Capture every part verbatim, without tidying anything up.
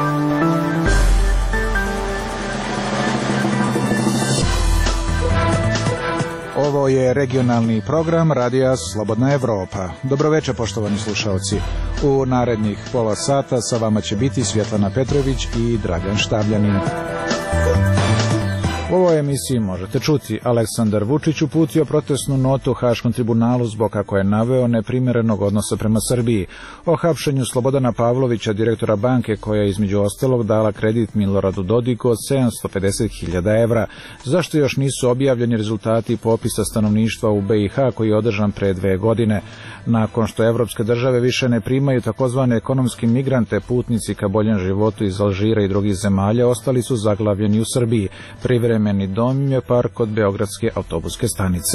Ovo je regionalni program Radija Slobodna Evropa. Dobroveče, poštovani slušalci. U narednih pola sata sa vama će biti Svjetlana Petrović i Dragan Štavljanin. U ovoj emisiji možete čuti: Aleksandar Vučić uputio protestnu notu Haškom tribunalu zbog, kako je naveo, neprimjerenog odnosa prema Srbiji. O hapšenju Slobodana Pavlovića, direktora banke koja je između ostalog dala kredit Miloradu Dodiku od sedamsto pedeset hiljada evra. Zašto još nisu objavljeni rezultati popisa stanovništva u B i H koji je održan pre dve godine? Nakon što evropske države više ne primaju takozvane ekonomske migrante, putnici ka boljem životu iz Alžira i drugih zemalja ostali su zaglavljeni u Srbiji. Privremeni dom je park kod beogradske autobuske stanice.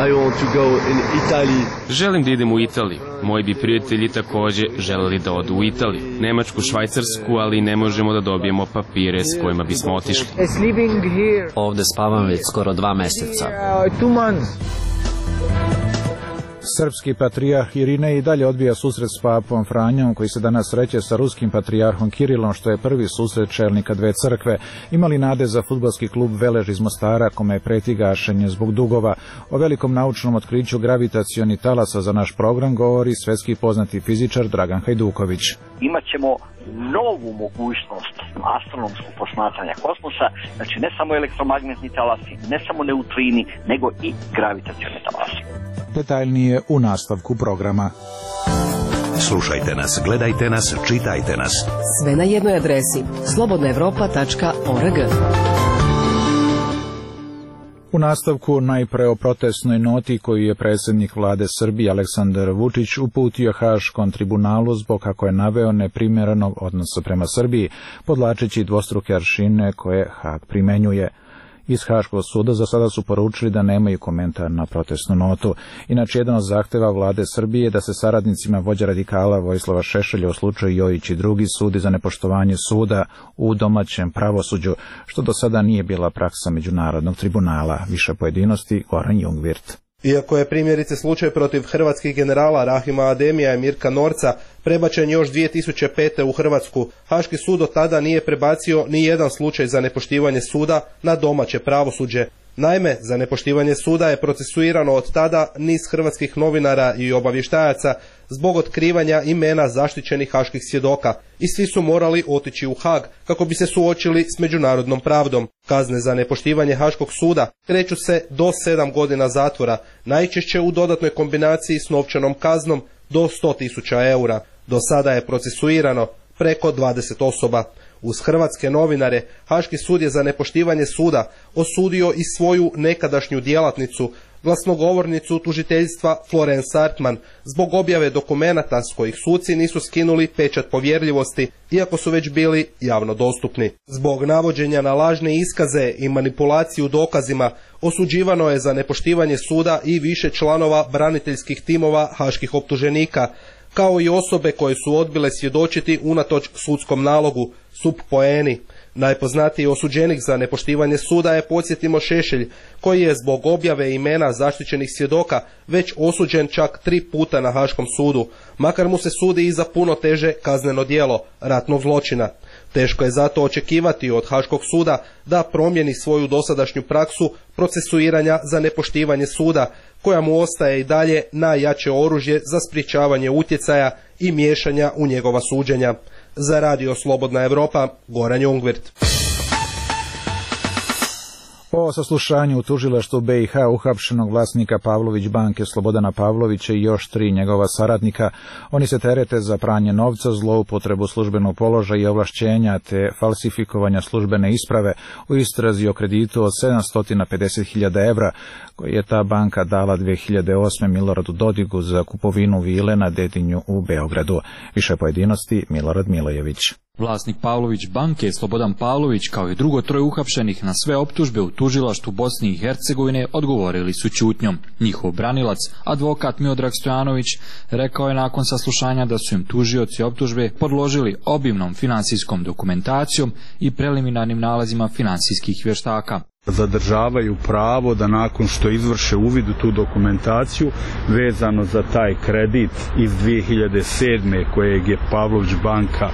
Želim da idem u Italiju. Moji bi prijatelji takođe želeli da odu u Italiju, Nemačku, Švajcarsku, ali ne možemo da dobijemo papire s kojima bismo otišli. Ovde spavam već skoro dva meseca. Srpski patrijarh Irinej i dalje odbija susret s papom Franjom, koji se danas sreće sa ruskim patrijarhom Kirilom, što je prvi susret čelnika dve crkve. Imali nade za fudbalski klub Velež iz Mostara, kome je preti gašenje zbog dugova. O velikom naučnom otkriću gravitacioni talasa za naš program govori svetski poznati fizičar Dragan Hajduković. Imaćemo novu mogućnost astronomskog posmatranja kosmosa, znači ne samo elektromagnetni talasi, ne samo neutrini, nego i gravitacioni talasi. Detaljnije u nastavku programa. Slušajte nas, gledajte nas, čitajte nas. Sve na jednoj adresi: slobodna evropa tačka org. U nastavku najpre o protestnoj noti koju je predsjednik vlade Srbije Aleksandar Vučić uputio Haškom tribunalu zbog, kako je naveo, neprimjerenog odnosa prema Srbiji, podlačeći dvostruke aršine koje Hag primenjuje. Iz Haškog suda za sada su poručili da nemaju komentar na protestnu notu. Inače, jedan od zahteva vlade Srbije je da se saradnicima vođa radikala Vojislava Šešelja u slučaju Jojić i drugi sudi za nepoštovanje suda u domaćem pravosuđu, što do sada nije bila praksa Međunarodnog tribunala. Više pojedinosti Goran Jungvirt. Iako je primjerice slučaj protiv hrvatskih generala Rahima Ademija i Mirka Norca prebačen još dvije tisuće pete u Hrvatsku, Haški sud od tada nije prebacio ni jedan slučaj za nepoštivanje suda na domaće pravosuđe. Naime, za nepoštivanje suda je procesuirano od tada niz hrvatskih novinara i obavještajaca zbog otkrivanja imena zaštićenih haških svjedoka i svi su morali otići u Hag kako bi se suočili s međunarodnom pravdom. Kazne za nepoštivanje Haškog suda kreću se do sedam godina zatvora, najčešće u dodatnoj kombinaciji s novčanom kaznom do sto tisuća eura. Do sada je procesuirano preko dvadeset osoba. Uz hrvatske novinare, Haški sud je za nepoštivanje suda osudio i svoju nekadašnju djelatnicu, glasnogovornicu tužiteljstva Florence Artman, zbog objave dokumenata s kojih suci nisu skinuli pečat povjerljivosti, iako su već bili javno dostupni. Zbog navođenja na lažne iskaze i manipulaciju dokazima, osuđivano je za nepoštivanje suda i više članova braniteljskih timova haških optuženika, kao i osobe koje su odbile svjedočiti unatoč sudskom nalogu, sub poeni. Najpoznatiji osuđenik za nepoštivanje suda je, podsjetimo, Šešelj, koji je zbog objave imena zaštićenih svjedoka već osuđen čak tri puta na Haškom sudu, makar mu se sudi i za puno teže kazneno djelo ratnog zločina. Teško je zato očekivati od Haškog suda da promijeni svoju dosadašnju praksu procesuiranja za nepoštivanje suda, koja mu ostaje i dalje najjače oružje za sprječavanje utjecaja i miješanja u njegova suđenja. Za Radio Slobodna Evropa, Goran Jungvirt. O saslušanju u tužilaštvu B i H uhapšenog vlasnika Pavlović banke Slobodana Pavlovića i još tri njegova saradnika. Oni se terete za pranje novca, zloupotrebu službenog položaja i ovlašćenja te falsifikovanja službene isprave u istrazi o kreditu od sedamsto pedeset hiljada evra koji je ta banka dala dve hiljade osme. Miloradu Dodigu za kupovinu vile na Dedinju u Beogradu. Više pojedinosti Milorad Milojević. Vlasnik Pavlović banke Slobodan Pavlović kao i drugo troje uhapšenih na sve optužbe u tužilaštvu Bosne i Hercegovine odgovorili su ćutnjom. Njihov branilac, advokat Miodrag Stojanović, rekao je nakon saslušanja da su im tužioci optužbe podložili obimnom finansijskom dokumentacijom i preliminarnim nalazima finansijskih vještaka. Zadržavaju pravo da nakon što izvrše uvid u tu dokumentaciju vezano za taj kredit iz dvije hiljade sedme kojeg je Pavlović banka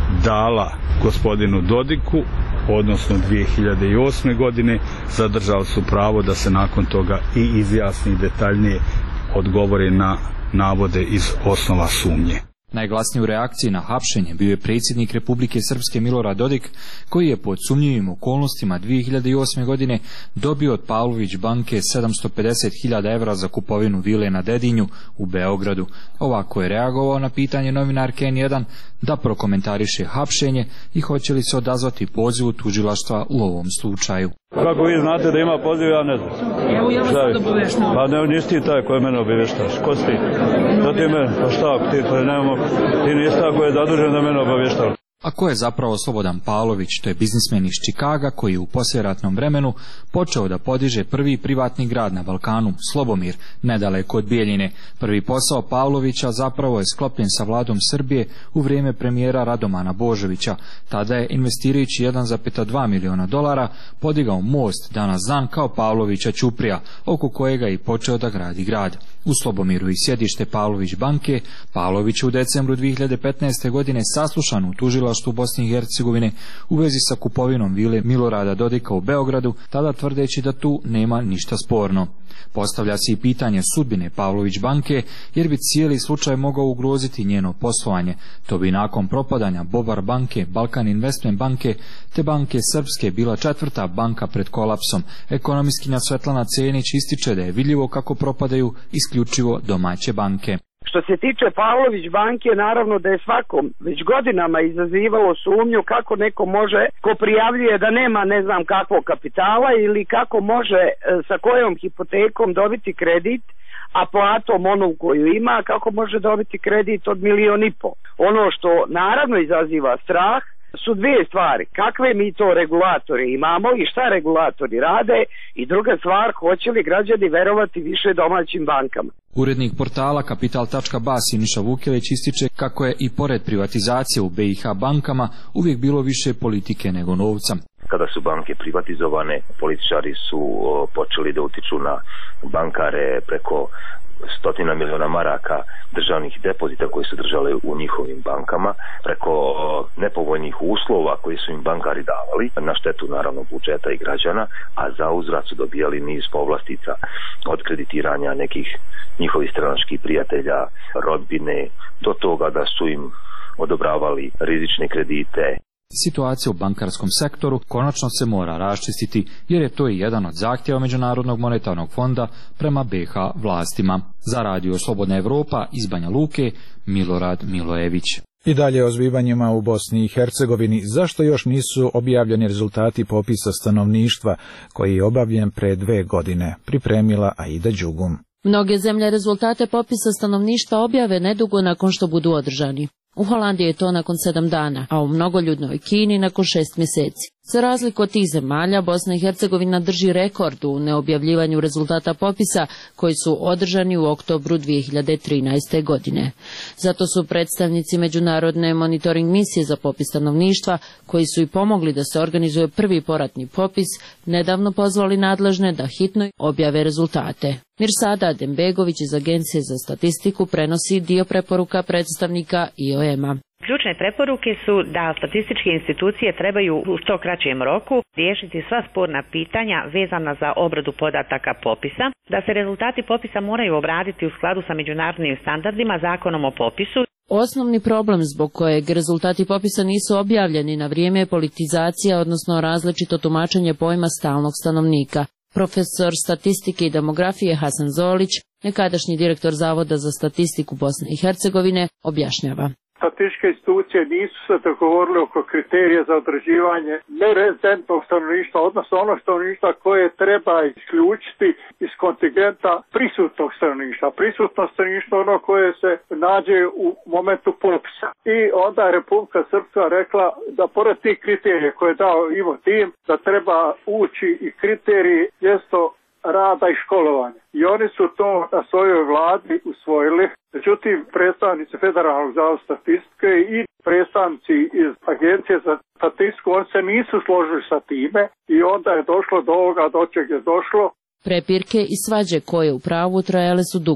dala gospodinu Dodiku, odnosno dvije hiljade osme. godine, zadržali su pravo da se nakon toga i izjasni detaljnije odgovori na navode iz osnova sumnje. Najglasniji u reakciji na hapšenje bio je predsjednik Republike Srpske Milorad Dodik, koji je pod sumnjivim okolnostima dvije hiljade osme. godine dobio od Pavlović banke sedamsto pedeset hiljada evra za kupovinu vile na Dedinju u Beogradu. Ovako je reagovao na pitanje novinarke N jedan da prokomentariše hapšenje i hoće li se odazvati pozivu tužilaštva u ovom slučaju. Kako vi znate da ima poziv, ja ne znam. Evo ja vas sad obaveštavam. Pa ne, nisi ti taj koji mene obaveštaš. Ko si ti? Da ti mene, pa šta, ti, to je, nemamo, ti nisi taj koji je zadužen da mene obaveštaš. A ko je zapravo Slobodan Pavlović? To je biznismen iz Čikaga koji je u poslijeratnom vremenu počeo da podiže prvi privatni grad na Balkanu, Slobomir, nedaleko od Bijeljine. Prvi posao Pavlovića zapravo je sklopljen sa vladom Srbije u vrijeme premijera Radomana Božovića. Tada je, investirajući jedan zarez dva miliona dolara, podigao most danas znan kao Pavlovića ćuprija, oko kojega je i počeo da gradi grad. U Slobomiru i sjedište Pavlović banke. Pavlović u decembru dvije hiljade petnaeste. godine saslušan u tužilaštvu Bosne i Hercegovine u vezi sa kupovinom vile Milorada Dodika u Beogradu, tada tvrdeći da tu nema ništa sporno. Postavlja se i pitanje sudbine Pavlović banke, jer bi cijeli slučaj mogao ugroziti njeno poslovanje. To bi nakon propadanja Bobar banke, Balkan Investment banke te banke Srpske bila četvrta banka pred kolapsom. Ekonomistkinja Svetlana Cenić ističe da je vidljivo kako propadaju isključivo domaće banke. Što se tiče Pavlović banke, naravno da je svakom već godinama izazivalo sumnju kako neko može, ko prijavljuje da nema ne znam kakvog kapitala ili kako može sa kojom hipotekom dobiti kredit, a platom onu koju ima, kako može dobiti kredit od milion i po. Ono što naravno izaziva strah su dvije stvari. Kakve mi to regulatore imamo i šta regulatori rade, i druga stvar, hoće li građani verovati više domaćim bankama. Urednik portala Kapital tačka ba Siniša Vukelić ističe kako je i pored privatizacije u B i H bankama uvijek bilo više politike nego novca. Kada su banke privatizovane, političari su počeli da utiču na bankare preko stotina miliona maraka državnih depozita koji su držali u njihovim bankama, preko nepovoljnih uslova koji su im bankari davali, na štetu naravno budžeta i građana, a za uzvrat su dobijali niz povlastica od kreditiranja nekih njihovih stranačkih prijatelja, rodbine, do toga da su im odobravali rizične kredite. Situacija u bankarskom sektoru konačno se mora raščistiti, jer je to i jedan od zahtjeva Međunarodnog monetarnog fonda prema B i H vlastima. Za Radio Slobodna Evropa iz Banja Luke, Milorad Milojević. I dalje o zbivanjima u Bosni i Hercegovini. Zašto još nisu objavljeni rezultati popisa stanovništva koji je obavljen pre dve godine? Pripremila Aida Đugum. Mnoge zemlje rezultate popisa stanovništva objave nedugo nakon što budu održani. U Holandiji je to nakon sedam dana, a u mnogoljudnoj Kini nakon šest mjeseci. Za razliku od tih zemalja, Bosna i Hercegovina drži rekord u neobjavljivanju rezultata popisa koji su održani u oktobru dvije hiljade trinaeste. godine. Zato su predstavnici Međunarodne monitoring misije za popis stanovništva, koji su i pomogli da se organizuje prvi poratni popis, nedavno pozvali nadležne da hitno objave rezultate. Mirsada Adembegović iz Agencije za statistiku prenosi dio preporuka predstavnika I O M-a. Ključne preporuke su da statističke institucije trebaju u što kraćem roku riješiti sva sporna pitanja vezana za obradu podataka popisa, da se rezultati popisa moraju obraditi u skladu sa međunarodnim standardima, zakonom o popisu. Osnovni problem zbog kojeg rezultati popisa nisu objavljeni na vrijeme je politizacija, odnosno različito tumačenje pojma stalnog stanovnika. Profesor statistike i demografije Hasan Zolić, nekadašnji direktor Zavoda za statistiku Bosne i Hercegovine, objašnjava. Statističke institucije nisu se dogovorile oko kriterija za određivanje nerezidentnog stanovništva, odnosno ono stanovništva koje treba isključiti iz kontingenta prisutnog stanovništva. Prisutno stanovništvo ono koje se nađe u momentu popisa. I onda je Republika Srpska rekla da pored tih kriterija koje je dao Ivo Tim, da treba ući i kriteriji mjesto rada i školovanja. I oni su to na svojoj vladi usvojili. Međutim, predstavnici Federalnog zavoda statistike i predstavnici iz Agencije za statistiku, oni se nisu složili sa time i onda je došlo do ovoga do čeg je došlo. Prepirke i svađe koje u pravu trajale su dugo.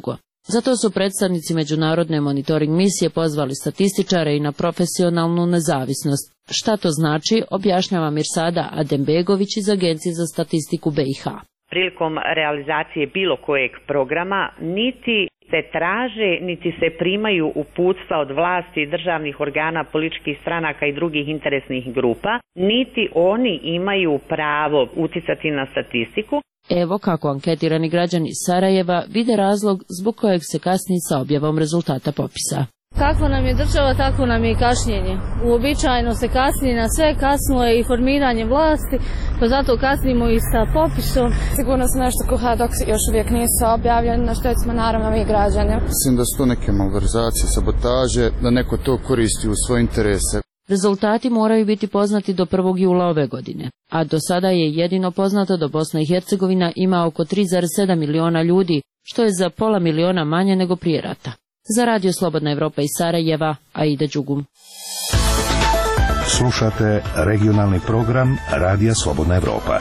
Zato su predstavnici međunarodne monitoring misije pozvali statističare i na profesionalnu nezavisnost. Šta to znači, objašnjava Mirsada Adembegović iz Agencije za statistiku B i H. Prilikom realizacije bilo kojeg programa niti se traže, niti se primaju uputstva od vlasti, državnih organa, političkih stranaka i drugih interesnih grupa, niti oni imaju pravo uticati na statistiku. Evo kako anketirani građani Sarajeva vide razlog zbog kojeg se kasni sa objavom rezultata popisa. Kako nam je država, tako nam je i kašnjenje. Uobičajeno se kasni na sve, kasno je i formiranje vlasti, pa zato kasnimo i sa popisom. Sigurno se nešto kuha dok još uvijek nisu objavljeni, na što smo naravno mi građani. Mislim da su to neke malverzacije, sabotaže, da neko to koristi u svoje interese. Rezultati moraju biti poznati do prvog jula ove godine, a do sada je jedino poznato da Bosna i Hercegovina ima oko tri zarez sedam miliona ljudi, što je za pola miliona manje nego prije rata. Za Radio Slobodna Evropa iz Sarajeva, Aida Đugum. Slušate regionalni program Radija Slobodna Evropa.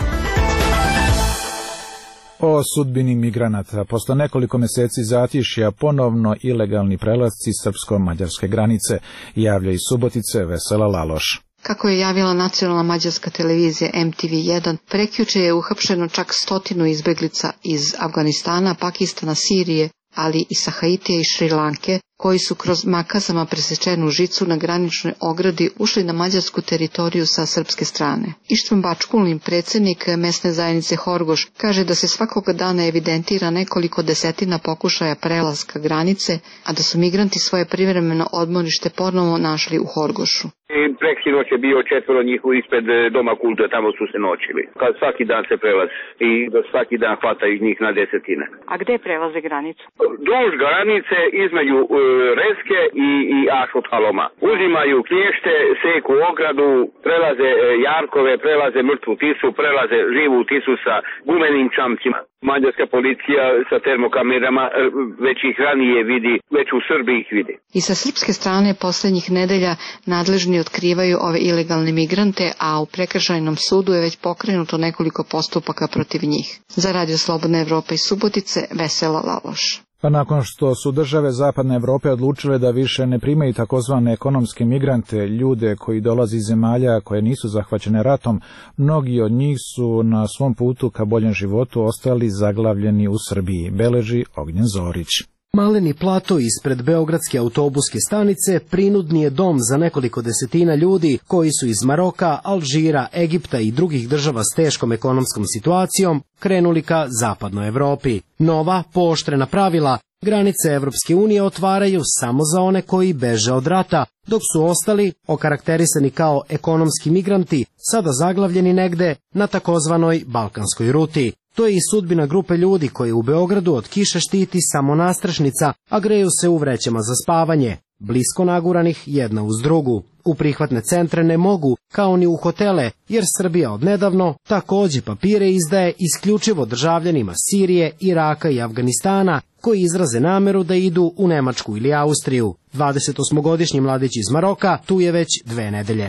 O sudbini migranata. Posle nekoliko meseci zatišja ponovno ilegalni prelasci srpsko-mađarske granice, javlja iz Subotice Vesela Laloš. Kako je javila nacionalna mađarska televizija M T V jedan, prekjuče je uhapšeno čak stotinu izbeglica iz Afganistana, Pakistana, Sirije, ali i sa Haitija i Šri Lanke, koji su kroz makazama presečenu žicu na graničnoj ogradi ušli na mađarsku teritoriju sa srpske strane. Ištvan Bačkulin, predsjednik mesne zajednice Horgoš, kaže da se svakoga dana evidentira nekoliko desetina pokušaja prelaska granice, a da su migranti svoje privremeno odmorište ponovo našli u Horgošu. Preksinoć je bio četvoro njih ispred Doma kulture, tamo su se noćili. Kad svaki dan se prelazi i da svaki dan hvataju njih na desetine. A gde prelaze granicu? Duž granice između uh, Reske i, i Ašothaloma. Uzimaju klješte, seku ogradu, prelaze uh, jarkove, prelaze mrtvu tisu, prelaze živu tisu sa gumenim čamcima. Mađarska policija sa termokamerama već ih ranije vidi, već u Srbiji ih vidi. I sa srpske strane posljednjih nedelja nadležni otkrivaju ove ilegalne migrante, a u prekršajnom sudu je već pokrenuto nekoliko postupaka protiv njih. Za Radio Slobodna Evropa iz Subotice, Vesela Laloš. Pa nakon što su države Zapadne Evrope odlučile da više ne primaju takozvane ekonomske migrante, ljude koji dolaze iz zemalja koje nisu zahvaćene ratom, mnogi od njih su na svom putu ka boljem životu ostali zaglavljeni u Srbiji, beleži Ognjen Zorić. Maleni plato ispred beogradske autobuske stanice prinudni je dom za nekoliko desetina ljudi koji su iz Maroka, Alžira, Egipta i drugih država s teškom ekonomskom situacijom krenuli ka Zapadnoj Evropi. Nova, pooštrena pravila granice Evropske unije otvaraju samo za one koji beže od rata, dok su ostali, okarakterisani kao ekonomski migranti, sada zaglavljeni negde na takozvanoj balkanskoj ruti. To je i sudbina grupe ljudi koji u Beogradu od kiše štiti samo nastrešnica, a greju se u vrećama za spavanje, blisko naguranih jedna uz drugu. U prihvatne centre ne mogu, kao ni u hotele, jer Srbija odnedavno takođe papire izdaje isključivo državljanima Sirije, Iraka i Afganistana, koji izraze nameru da idu u Nemačku ili Austriju. dvadesetosmogodišnji mladić iz Maroka tu je već dve nedelje.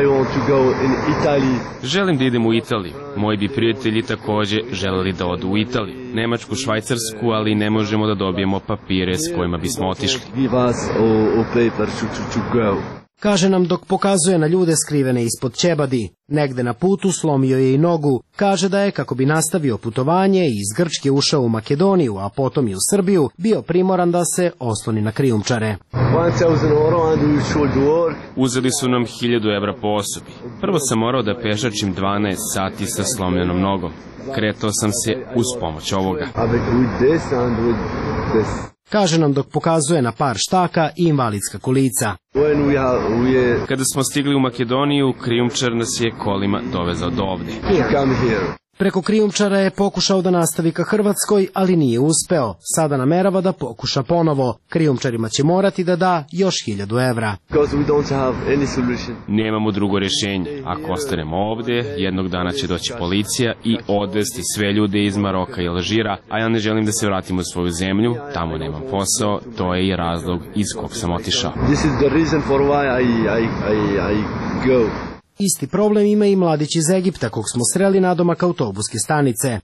Želim da idem u Italiju. Moji bi prijatelji takođe želeli da odu u Italiju. Nemačku, Švajcarsku, ali ne možemo da dobijemo papire s kojima bismo otišli. Kaže nam dok pokazuje na ljude skrivene ispod ćebadi. Negde na putu slomio je i nogu. Kaže da je, kako bi nastavio putovanje i iz Grčke ušao u Makedoniju, a potom i u Srbiju, bio primoran da se osloni na krijumčare. Uzeli su nam hiljadu evra po osobi. Prvo sam morao da pešačim dvanaest sati sa slomljenom nogom. Kretao sam se uz pomoć ovoga. Kaže nam dok pokazuje na par štaka i invalidska kolica. Kada smo stigli u Makedoniju, krijumčar nas je kolima dovezao do ovde. Preko krijumčara je pokušao da nastavi ka Hrvatskoj, ali nije uspeo. Sada namerava da pokuša ponovo. Krijumčarima će morati da da još hiljadu evra. Nemamo drugo rješenje. Ako ostanemo ovde, jednog dana će doći policija i odvesti sve ljude iz Maroka i Alžira, a ja ne želim da se vratim u svoju zemlju, tamo nemam posao, to je i razlog iz kog sam otišao. Isti problem ima i mladić iz Egipta kog smo sreli nadomak autobuske stanice.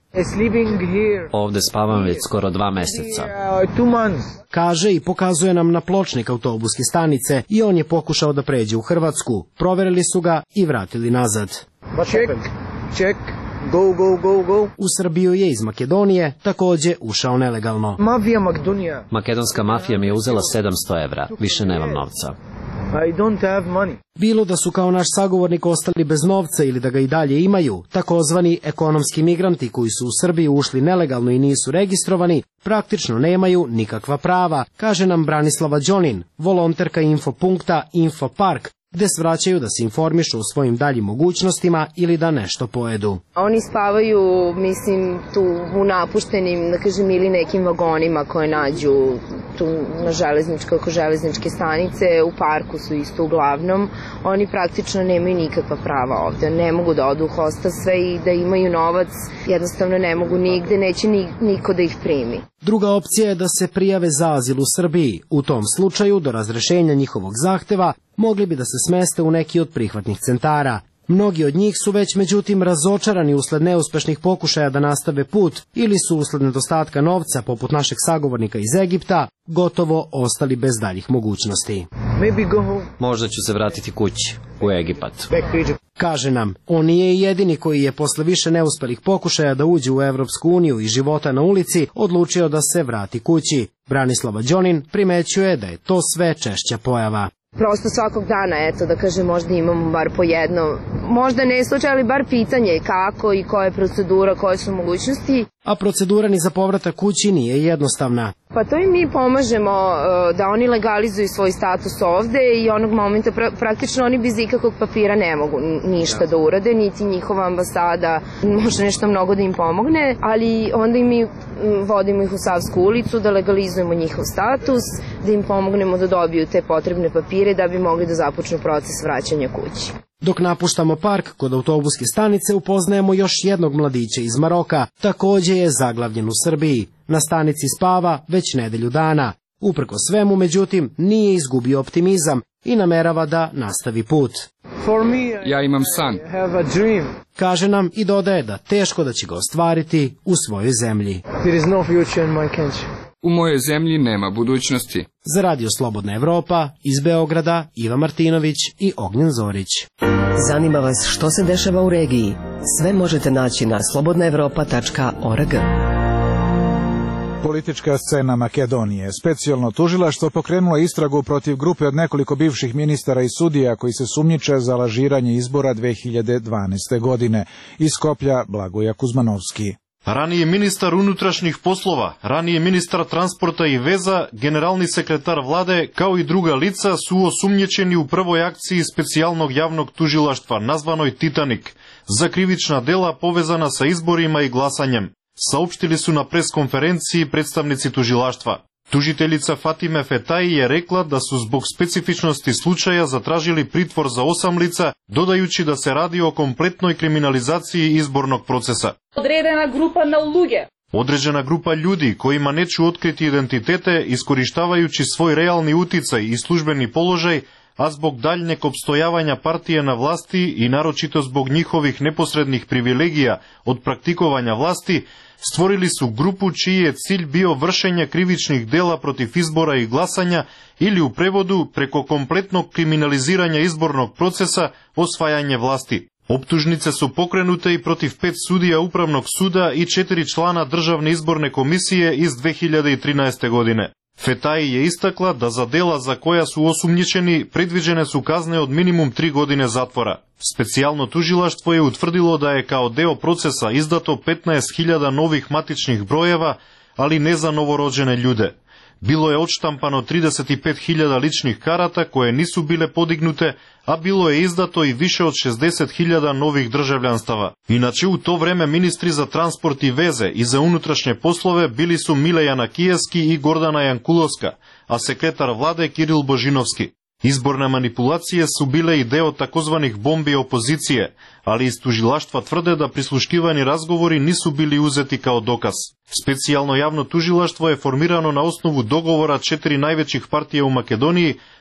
Ovde spavam već skoro dva meseca. Kaže i pokazuje nam na pločnik autobuske stanice i on je pokušao da pređe u Hrvatsku. Proverili su ga i vratili nazad. Check, check. Go, go, go, go. U Srbiju je iz Makedonije takođe ušao nelegalno. Mafija Makedonija. Makedonska mafija mi je uzela sedamsto evra. Više nemam novca. I don't have money. Bilo da su kao naš sagovornik ostali bez novca ili da ga i dalje imaju, takozvani ekonomski migranti koji su u Srbiju ušli nelegalno i nisu registrovani, praktično nemaju nikakva prava, kaže nam Branislava Đonin, volonterka infopunkta Infopark, gde svraćaju da se informišu o svojim daljim mogućnostima ili da nešto pojedu. Oni spavaju, mislim, tu u napuštenim, da kažem, ili nekim vagonima koje nađu tu na železničkoj, oko železničke stanice, u parku su isto uglavnom. Oni praktično nemaju nikakva prava ovde, ne mogu da odu u hostelstve i da imaju novac, jednostavno ne mogu nigde, neće ni, niko da ih primi. Druga opcija je da se prijave za azil u Srbiji. U tom slučaju, do razrešenja njihovog zahteva, mogli bi da se smeste u neki od prihvatnih centara. Mnogi od njih su već međutim razočarani usled neuspešnih pokušaja da nastave put ili su usled nedostatka novca, poput našeg sagovornika iz Egipta, gotovo ostali bez daljih mogućnosti. Možda ću se vratiti kući, u Egipat. Kaže nam, on nije i jedini koji je posle više neuspelih pokušaja da uđe u Evropsku uniju i života na ulici odlučio da se vrati kući. Branislava Đonin primećuje da je to sve češća pojava. Prosto svakog dana, eto, da kažem, možda imamo bar po jedno, možda ne slučaj, ali bar pitanje kako i koja je procedura, koje su mogućnosti. A procedura ni za povratak kući nije jednostavna. Pa to i mi pomažemo da oni legalizuju svoj status ovde i onog momenta pra praktično oni bez ikakvog papira ne mogu ništa da urade, niti njihova ambasada može nešto mnogo da im pomogne, ali onda i mi vodimo ih u Savsku ulicu da legalizujemo njihov status, da im pomognemo da dobiju te potrebne papire da bi mogli da započnu proces vraćanja kući. Dok napuštamo park kod autobuske stanice upoznajemo još jednog mladića iz Maroka, takođe je zaglavljen u Srbiji. Na stanici spava već nedelju dana. Uprko svemu, međutim, nije izgubio optimizam i namerava da nastavi put. Ja imam san. Kaže nam i dodaje da teško da će ga ostvariti u svojoj zemlji. U mojoj zemlji nema budućnosti. Za Radio Slobodna Evropa, iz Beograda, Iva Martinović i Ognjen Zorić. Zanima vas što se dešava u regiji? Sve možete naći na slobodna evropa tačka org. Politička scena Makedonije. Specijalno tužilaštvo pokrenulo istragu protiv grupe od nekoliko bivših ministara i sudija koji se sumnjiče za lažiranje izbora dve hiljade dvanaeste. godine. Iz Skoplja Blagoja Kuzmanovski. Raniji ministar unutrašnjih poslova, raniji ministar transporta i veza, generalni sekretar vlade, kao i druga lica su osumnjičeni u prvoj akciji specijalnog javnog tužilaštva, nazvanoj Titanik, za krivična dela povezana sa izborima i glasanjem, saopštili su na preskonferenciji predstavnici tužilaštva. Tužiteljica Fatime Fetaji je rekla da su zbog specifičnosti slučaja zatražili pritvor za osam lica, dodajući da se radi o kompletnoj kriminalizaciji izbornog procesa. Određena grupa na luge. Određena grupa ljudi kojima neću otkriti identitete, iskorištavajući svoj realni uticaj i službeni položaj, a zbog daljnjeg opstojavanja partije na vlasti i naročito zbog njihovih neposrednih privilegija od praktikovanja vlasti, stvorili su grupu čiji je cilj bio vršenje krivičnih dela protiv izbora i glasanja ili u prevodu preko kompletnog kriminaliziranja izbornog procesa osvajanje vlasti. Optužnice su pokrenute i protiv pet sudija Upravnog suda i četiri člana Državne izborne komisije iz dve hiljade trinaeste. godine. Fetaji je istakla da za dela za koja su osumnjičeni predviđene su kazne od minimum tri godine zatvora. Specijalno tužilaštvo je utvrdilo da je kao deo procesa izdato petnaest hiljada novih matičnih brojeva, ali ne za novorođene ljude. Bilo je odštampano trideset pet hiljada ličnih karata koje nisu bile podignute, a bilo je izdato i više od šezdeset hiljada novih državljanstava. Inače, u to vreme ministri za transport i veze i za unutrašnje poslove bili su Mile Janakijevski i Gordana Jankulovska, a sekretar vlade Kiril Božinovski. Izborne manipulacije su bile i deo takozvanih bombi opozicije, ali iz tužilaštva tvrde da prisluškivani razgovori nisu bili uzeti kao dokaz. Specijalno javno tužilaštvo je formirano na osnovu dogovora četiri najvećih partija u Makedoniji,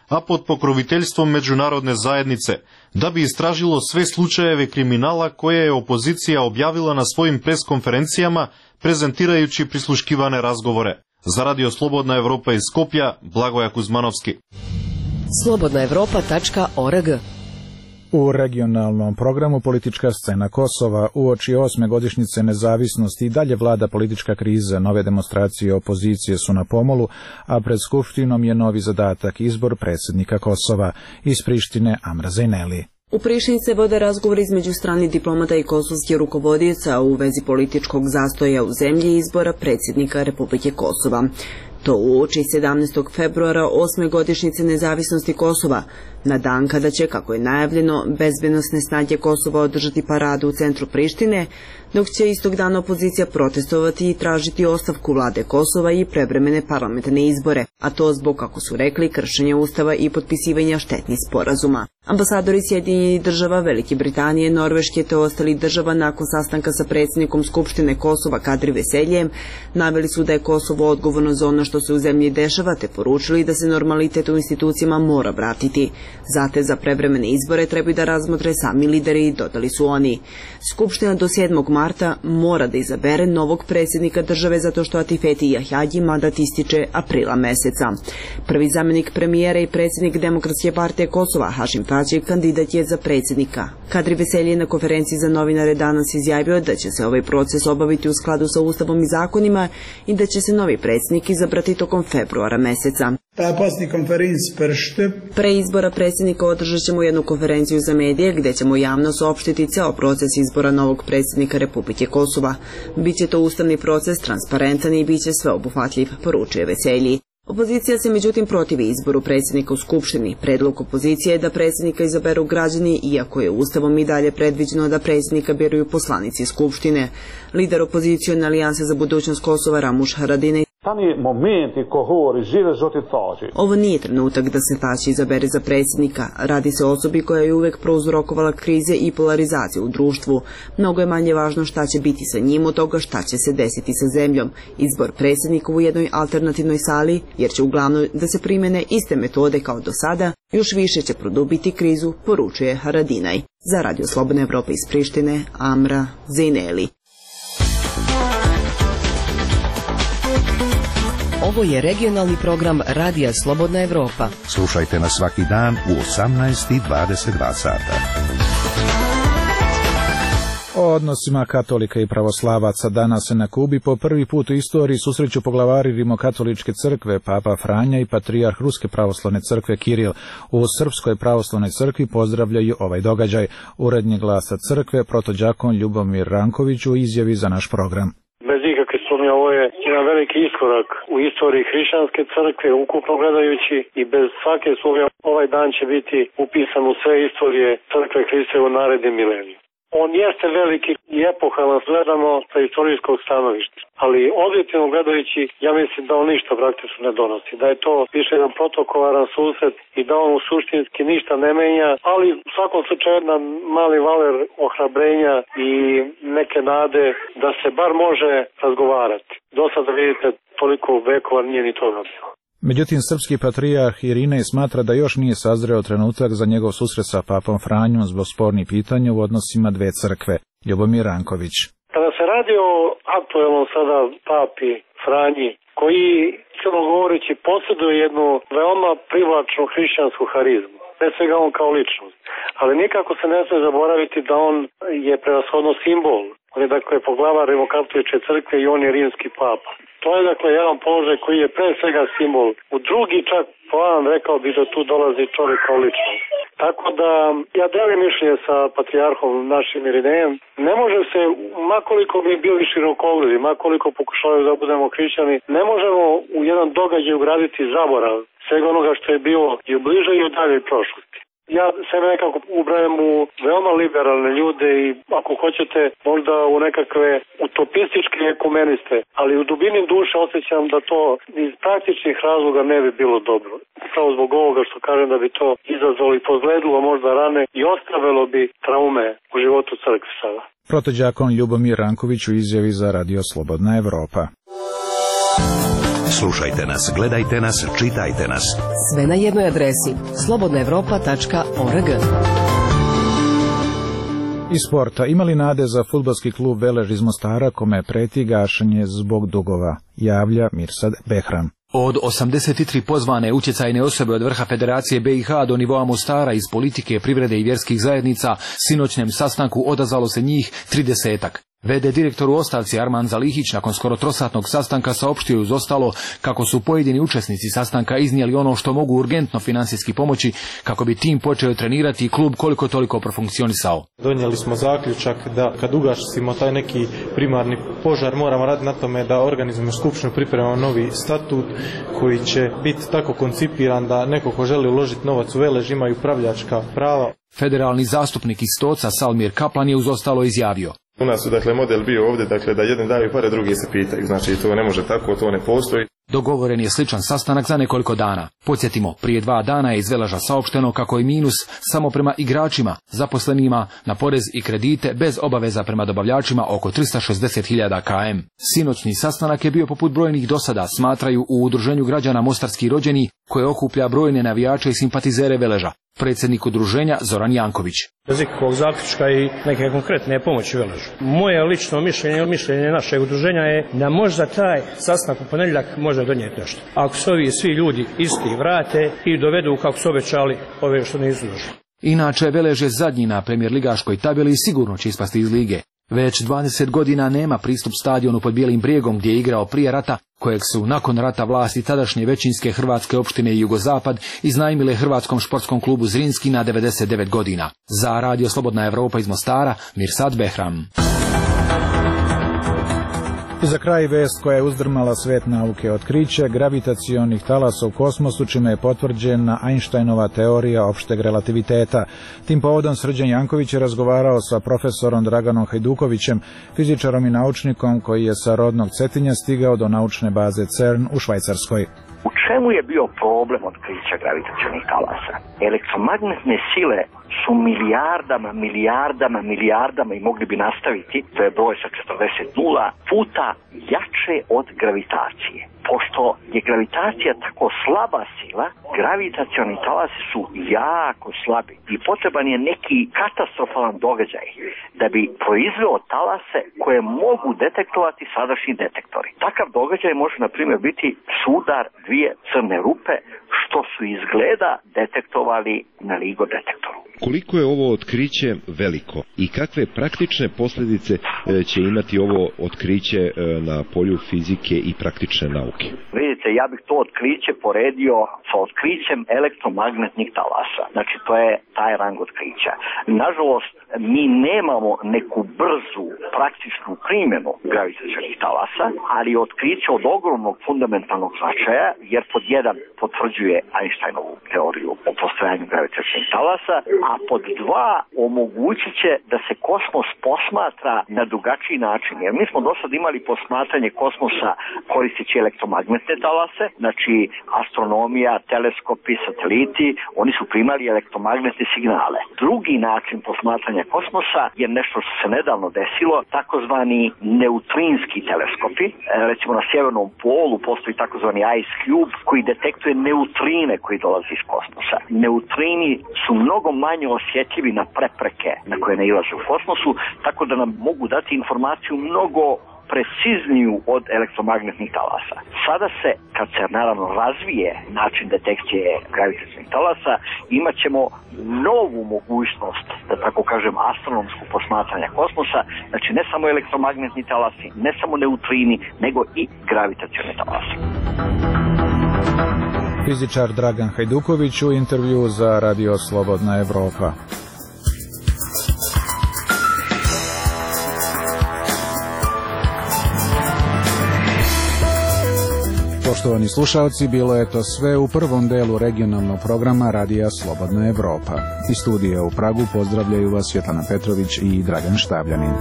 a pod pokroviteljstvom međunarodne zajednice, da bi istražilo sve slučajeve kriminala koje je opozicija objavila na svojim preskonferencijama, prezentirajući prisluškivane razgovore. Za Radio Slobodna Evropa iz Skopja, Blagoja Kuzmanovski. slobodna evropa tačka org. U regionalnom programu Politička scena Kosova uoči osme godišnjice nezavisnosti i dalje vlada politička kriza. Nove demonstracije opozicije su na pomolu, a pred Skupštinom je novi zadatak izbor predsjednika Kosova. Iz Prištine Amra Zejneli. U Prištini se vode razgovori između stranih diplomata i kosovskih rukovodioca u vezi političkog zastoja u zemlji i izbora predsjednika Republike Kosova. To uoči sedamnaestog februara osme godišnjice nezavisnosti Kosova, na dan kada će, kako je najavljeno, bezbednosne snage Kosova održati paradu u centru Prištine, dok će istog dana opozicija protestovati i tražiti ostavku vlade Kosova i prevremene parlamentarne izbore, a to zbog, kako su rekli, kršenja ustava i potpisivanja štetnih sporazuma. Ambasadori Sjedinjenih država, Velike Britanije, Norveške te ostali država nakon sastanka sa predsjednikom Skupštine Kosova Kadri Veseljem naveli su da je Kosovo odgovorno za ono što se u zemlji dešava, te poručili da se normalitet u institucijama mora vratiti. Zate za prevremene izbore trebaju da razmotre sami lideri i dodali su oni. Skupština do sedmog marta mora da izabere novog predsjednika države zato što Atifeti Jahjaji mandat ističe aprila meseca. Prvi zamjenik premijera i predsjednik Demokratske partije Kosova Hašim Tači kandidat je za predsjednika. Kadri Veselje na konferenciji za novinare danas izjavio da će se ovaj proces obaviti u skladu sa ustavom i zakonima i da će se novi predsjednik izabrati tokom februara meseca. Pre izbora predsjednika održat ćemo jednu konferenciju za medije gdje ćemo javno saopštiti ceo proces izbora novog predsjednika Republike Kosova. Biće to ustavni proces, transparentan i biće sveobuhvatljiv, poručuje Veselji. Opozicija se međutim protivi izboru predsjednika u Skupštini. Predlog opozicije je da predsjednika izaberu građani, iako je ustavom i dalje predviđeno da predsjednika biraju poslanici Skupštine. Lider opozicione alijanse za budućnost Kosova Ramuš Haradinaj Ovo nije trenutak da se Tači izabere za predsjednika. Radi se o osobi koja je uvek prouzrokovala krize i polarizaciju u društvu. Mnogo je manje važno šta će biti sa njim od toga šta će se desiti sa zemljom. Izbor predsjednika u jednoj alternativnoj sali, jer će uglavnom da se primene iste metode kao do sada, još više će produbiti krizu, poručuje Haradinaj. Za Radio Slobodna Evropa iz Prištine, Amra Zejneli. Ovo je regionalni program Radija Slobodna Evropa. Slušajte nas svaki dan u osamnaest i dvadeset dva sata. O odnosima katolika i pravoslavaca danas se na Kubi po prvi put u istoriji susreću poglavari Rimokatoličke crkve, Papa Franja i patrijarh Ruske pravoslavne crkve Kiril. U Srpskoj pravoslavnoj crkvi pozdravljaju ovaj događaj. Urednik Glasa crkve, protođakon Ljubomir Ranković u izjavi za naš program. Bez ikakve sumnje ovo je jedan veliki iskorak u istoriji hrišćanske crkve, ukupno gledajući, i bez svake sumnje ovaj dan će biti upisan u sve istorije crkve Hristove u narednim milenijima. On jeste veliki i epohalan gledano sa istorijskog stanovišta, ali objektivno gledajući ja mislim da on ništa praktično ne donosi, da je to više jedan protokolaran susret i da on u suštinski ništa ne menja, ali u svakom slučaju jedan mali valer ohrabrenja i neke nade da se bar može razgovarati. Do sada vidite toliko vekova nije ni toga bilo. Međutim, srpski patrijarh Irinej smatra da još nije sazreo trenutak za njegov susret sa papom Franjom zbog spornih pitanja u odnosima dve crkve. Ljubomir Ranković. Kada se radi o aktuelnom sada papi Franji, koji, iskreno govoreći, posjeduje jednu veoma privlačnu hrišćansku harizmu, ne svega on kao ličnost, ali nikako se ne smije zaboraviti da on je prevashodno simbol. On je dakle poglavar Rimokatoličke crkve i on je rimski papa. To je dakle jedan položaj koji je pre svega simbol. U drugi čak plan rekao bi da tu dolazi čovjek kao ličnost. Tako da ja delim mišljenje sa patrijarhom našim Irinejem. Ne može se, makoliko bi bili širokogledi, makoliko pokušavaju da budemo hrišćani, ne možemo u jedan događaj ugraditi zaborav svega onoga što je bilo i u bližoj i u daljoj prošlosti. Ja sebe nekako ubrajam u veoma liberalne ljude i ako hoćete možda u nekakve utopističke ekumeniste, ali u dubini duše osjećam da to iz praktičnih razloga ne bi bilo dobro. Pravo zbog ovoga što kažem da bi to izazvalo i pozledilo možda rane i ostavilo bi traume u životu crkve sada. Protođakon Ljubomir Ranković u izjavi za Radio Slobodna Evropa. Slušajte nas, gledajte nas, čitajte nas. Sve na jednoj adresi slobodna evropa tačka org. Iz sporta, imali nade za fudbalski klub Velež iz Mostara kome preti gašenje zbog dugova, javlja Mirsad Behram. Od osamdeset tri pozvane utjecajne osobe od vrha Federacije B i H do nivoa Mostara iz politike, privrede i vjerskih zajednica, sinoćnjem sastanku odazvalo se njih tridesetak. V D direktor u ostavci Arman Zalihić nakon skoro trosatnog sastanka saopštio uz ostalo kako su pojedini učesnici sastanka iznijeli ono što mogu urgentno financijski pomoći kako bi tim počeo trenirati i klub koliko toliko profunkcionisao. Donijeli smo zaključak da kad ugasimo taj neki primarni požar moramo raditi na tome da organizujemo skupštinu, pripremamo novi statut koji će biti tako koncipiran da neko ko želi uložiti novac u Velež ima i upravljačka prava. Federalni zastupnik iz Stoca Salmir Kaplan je uz ostalo izjavio: U nas su dakle model bio ovdje dakle da jedni daju pare, drugi se pitaju. Znači to ne može tako, to ne postoji. Dogovoren je sličan sastanak za nekoliko dana. Podsjetimo, prije dva dana je iz Veleža saopšteno kako je minus samo prema igračima, zaposlenima, na porez i kredite bez obaveza prema dobavljačima oko tristo šezdeset hiljada km. Sinoćni sastanak je bio poput brojnih dosada, smatraju u Udruženju građana Mostarski rođeni, koje okuplja brojne navijače i simpatizere Veleža. Predsjednik udruženja Zoran Janković. Bez ikakvog zaključka i neke konkretne pomoći Veležu. Moje lično mišljenje, mišljenje našeg udruženja je da možda taj sastanak u ponedjeljak može donijeti nešto. Ako se ovi svi ljudi isti vrate i dovedu kako su obećali ove što nisu došli. Inače, Velež je zadnji na premijer ligaškoj tabeli i sigurno će ispasti iz lige. Već dvadeset godina nema pristup stadionu pod Bijelim brijegom gdje je igrao prije rata, kojeg su nakon rata vlasti tadašnje većinske hrvatske opštine Jugozapad iznajmile Hrvatskom športskom klubu Zrinski na devedeset devet godina. Za Radio Slobodna Evropa iz Mostara, Mirsad Behram. I za kraj vest koja je uzdrmala svet nauke, otkriće gravitacionih talasa u kosmosu, čime je potvrđena Einsteinova teorija opšteg relativiteta. Tim povodom Srđan Janković je razgovarao sa profesorom Draganom Hajdukovićem, fizičarom i naučnikom koji je sa rodnog Cetinja stigao do naučne baze CERN u Švajcarskoj. U čemu je bio problem otkrića gravitacionih talasa? Elektromagnetne sile su milijardama, milijardama, milijardama i mogli bi nastaviti, to je broj sa četrdeset nula, puta jače od gravitacije. Pošto je gravitacija tako slaba sila, gravitacioni talasi su jako slabi i potreban je neki katastrofalan događaj da bi proizveo talase koje mogu detektovati sadašnji detektori. Takav događaj može, na primjer, biti sudar dvije crne rupe, što su izgleda detektovali na LIGO detektoru. Koliko je ovo otkriće veliko i kakve praktične posljedice će imati ovo otkriće na polju fizike i praktične nauke? Vidite, ja bih to otkriće poredio sa otkrićem elektromagnetnih talasa. Znači, to je taj rang otkrića. Nažalost, mi nemamo neku brzu praktičnu primjenu gravitacionih talasa, ali otkriće od ogromnog fundamentalnog značaja, jer pod jedan potvrđuje Einsteinovu teoriju o postojanju gravitacionih talasa, a pod dva omogućit će da se kosmos posmatra na drugačiji način. Jer mi smo do sad imali posmatranje kosmosa koristeći elektromagnetne talase, znači astronomija, teleskopi, sateliti, oni su primali elektromagnetne signale. Drugi način posmatranja kosmosa je nešto što se nedavno desilo, takozvani neutrinski teleskopi. Recimo na sjevernom polu postoji takozvani Ice Cube koji detektuje neutrine koji dolaze iz kosmosa. Neutrini su mnogo manje osjetljivi na prepreke na koje nailaze u kosmosu, tako da nam mogu dati informaciju mnogo precizniju od elektromagnetnih talasa. Sada se, kad se naravno razvije način detekcije gravitacionih talasa, imat ćemo novu mogućnost, da tako kažem, astronomsku posmatranja kosmosa, znači ne samo elektromagnetni talasi, ne samo neutrini, nego i gravitacioni talasi. Fizičar Dragan Hajduković u intervju za Radio Slobodna Evropa. Poštovani slušalci, bilo je to sve u prvom delu regionalnog programa Radija Slobodna Evropa. Iz studija u Pragu pozdravljaju vas Svjetlana Petrović i Dragan Štabljanin.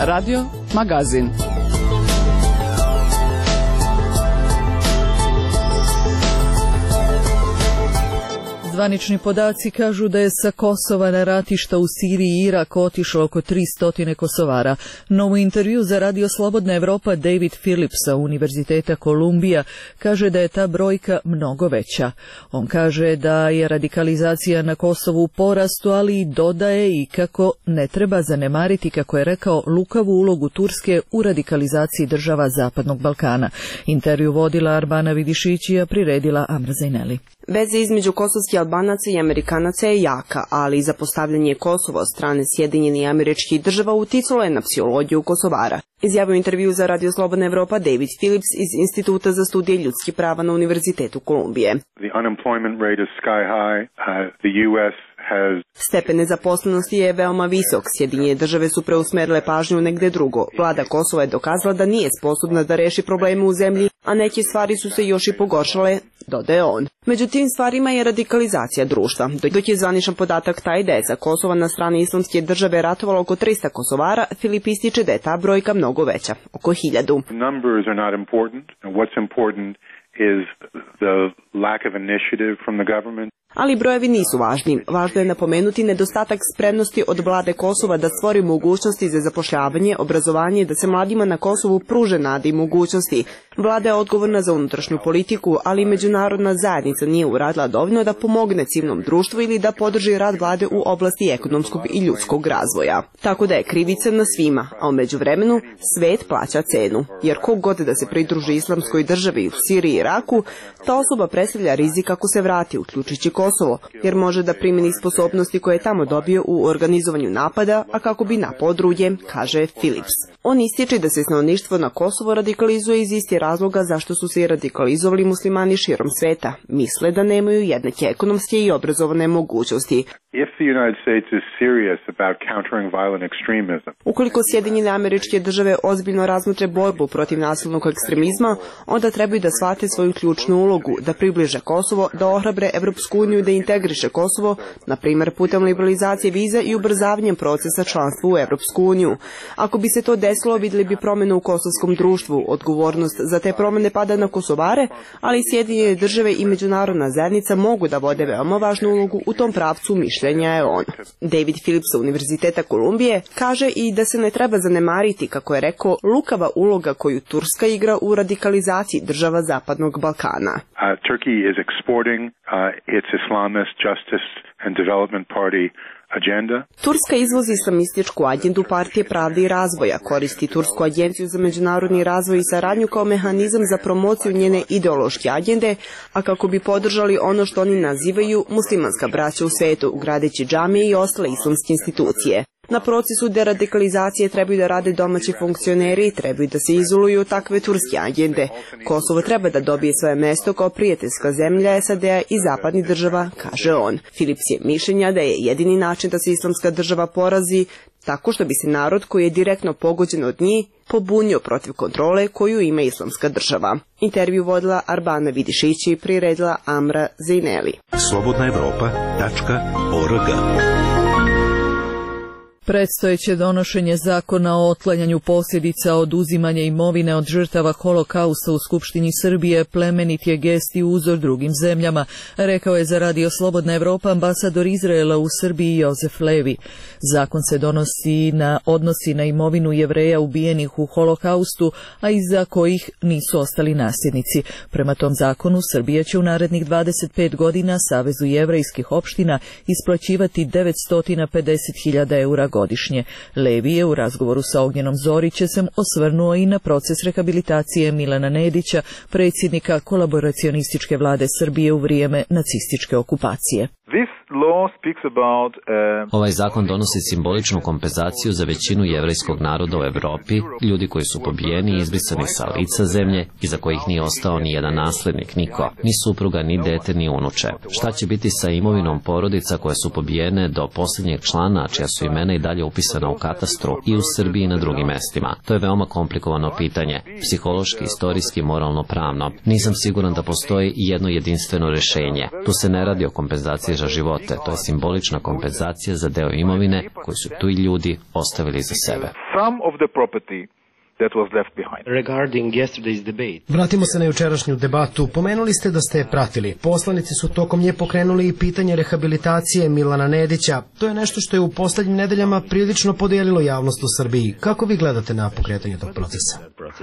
Radio Magazin. Zvanični podaci kažu da je sa Kosova na ratišta u Siriji i Iraku otišlo oko tristo Kosovara. No u intervju za Radio Slobodna Evropa David Phillips sa Univerziteta Kolumbija kaže da je ta brojka mnogo veća. On kaže da je radikalizacija na Kosovu u porastu, ali i dodaje i kako ne treba zanemariti, kako je rekao, lukavu ulogu Turske u radikalizaciji država Zapadnog Balkana. Intervju vodila Arbana Vidišićija, priredila Amra Zajneli. Veza između kosovskih Albanaca i Amerikanaca je jaka, ali zapostavljanje Kosova od strane Sjedinjenih Američkih Država uticalo je na psihologiju Kosovara. Izjavio u intervju za Radio Slobodna Evropa David Phillips iz Instituta za studije ljudskih prava na Univerzitetu Kolumbije. The unemployment rate is sky high. Uh, the U S Stepen nezaposlenosti je veoma visok. Sjedinjene države su preusmerile pažnju negde drugo. Vlada Kosova je dokazala da nije sposobna da reši probleme u zemlji, a neke stvari su se još i pogoršale, dodaje on. Među tim stvarima je radikalizacija društva. Dok je zvaničan podatak taj da je za Kosova na strani islamske države ratovalo oko tristo Kosovara, Filip ističe da je ta brojka mnogo veća, oko hiljadu. Numbers are not important. What's important is the lack of initiative from the government. Ali brojevi nisu važni. Važno je napomenuti nedostatak spremnosti od vlade Kosova da stvori mogućnosti za zapošljavanje, obrazovanje, da se mladima na Kosovu pruže nade i mogućnosti. Vlada je odgovorna za unutrašnju politiku, ali međunarodna zajednica nije uradila dovoljno da pomogne civilnom društvu ili da podrži rad vlade u oblasti ekonomskog i ljudskog razvoja. Tako da je krivica na svima, a u međuvremenu svet plaća cenu. Jer kog god da se pridruži islamskoj državi u Siriji i Iraku, ta osoba predstavlja rizik ako se vrati, uključujući Kosovo, jer može da primeni sposobnosti koje je tamo dobio u organizovanju napada, a kako bi napao druge, kaže Phillips. On ističe da se stanovništvo na Kosovo radikalizuje iz istih razloga zašto su se i radikalizovali muslimani širom sveta. Misle da nemaju jednake ekonomske i obrazovane mogućnosti. If the United States is serious about countering violent extremism. Ukoliko Sjedinjene Američke Države ozbiljno razmotre borbu protiv nasilnog ekstremizma, onda trebaju da shvate svoju ključnu ulogu, da približe Kosovo, da ohrabre Evropsku uniju da integriše Kosovo, na primjer putem liberalizacije viza i ubrzavanjem procesa članstva u Evropsku uniju. Ako bi se to desilo, vidjeli bi promjenu u kosovskom društvu. Odgovornost za te promjene pada na Kosovare, ali Sjedinjene Države i međunarodna zajednica mogu da vode veoma važnu ulogu u tom pravcu, mišljenja je on. David Phillips sa Univerziteta Kolumbije kaže i da se ne treba zanemariti, kako je rekao, lukava uloga koju Turska igra u radikalizaciji država Zapadnog Balkana. Uh, Turkey is exporting uh, its Islamist Justice and Development Party agenda. Turska izvozi islamističku agendu Partije pravde i razvoja, koristi Tursku agenciju za međunarodni razvoj i saradnju kao mehanizam za promociju njene ideološke agende, a kako bi podržali ono što oni nazivaju muslimanska braća u svetu, gradeći džamije i ostale islamske institucije. Na procesu deradikalizacije trebaju da rade domaći funkcioneri i trebaju da se izoluju od takve turske agende. Kosovo treba da dobije svoje mesto kao prijateljska zemlja S A D-a i zapadnih država, kaže on. Phillips je mišljenja da je jedini način da se islamska država porazi tako što bi se narod koji je direktno pogođen od njih pobunio protiv kontrole koju ima islamska država. Intervju vodila Arbana Vidišići i priredila Amra Zajneli. slobodna evropa tačka org. Predstojeće donošenje zakona o otklanjanju posljedica oduzimanja imovine od žrtava holokausta u Skupštini Srbije plemenit je gest i uzor drugim zemljama, rekao je za Radio Slobodna Evropa ambasador Izraela u Srbiji Jozef Levi. Zakon se donosi na odnosi na imovinu Jevreja ubijenih u holokaustu, a iza kojih nisu ostali nasljednici. Prema tom zakonu Srbija će u narednih dvadeset pet godina Savezu jevrejskih opština isplaćivati devetsto pedeset hiljada eura godišnje. Levi je u razgovoru sa Ognjenom Zorićem osvrnuo i na proces rehabilitacije Milana Nedića, predsjednika kolaboracionističke vlade Srbije u vrijeme nacističke okupacije. Ovaj zakon donosi simboličnu kompenzaciju za većinu jevrejskog naroda u Evropi, ljudi koji su pobijeni i izbrisani sa lica zemlje i za kojih nije ostao ni jedan naslednik, niko, ni supruga, ni dete, ni unuče. Šta će biti sa imovinom porodica koje su pobijene do posljednjeg člana, čija su imena i dalje upisana u katastru i u Srbiji i na drugim mestima? To je veoma komplikovano pitanje, psihološki, istorijski, moralno, pravno. Nisam siguran da postoji jedno jedinstveno rešenje. Tu se ne radi o kompenzaciji za živote. To je simbolična kompenzacija za deo imovine koju su tu i ljudi ostavili za sebe. Some of the property that was left behind. Regarding yesterday's debate. Vratimo se na jučerašnju debatu. Pomenuli ste da ste je pratili. Poslanici su tokom nje pokrenuli i pitanje rehabilitacije Milana Nedića. To je nešto što je u poslednjim nedeljama prilično podijelilo javnost u Srbiji. Kako vi gledate na pokretanje tog procesa?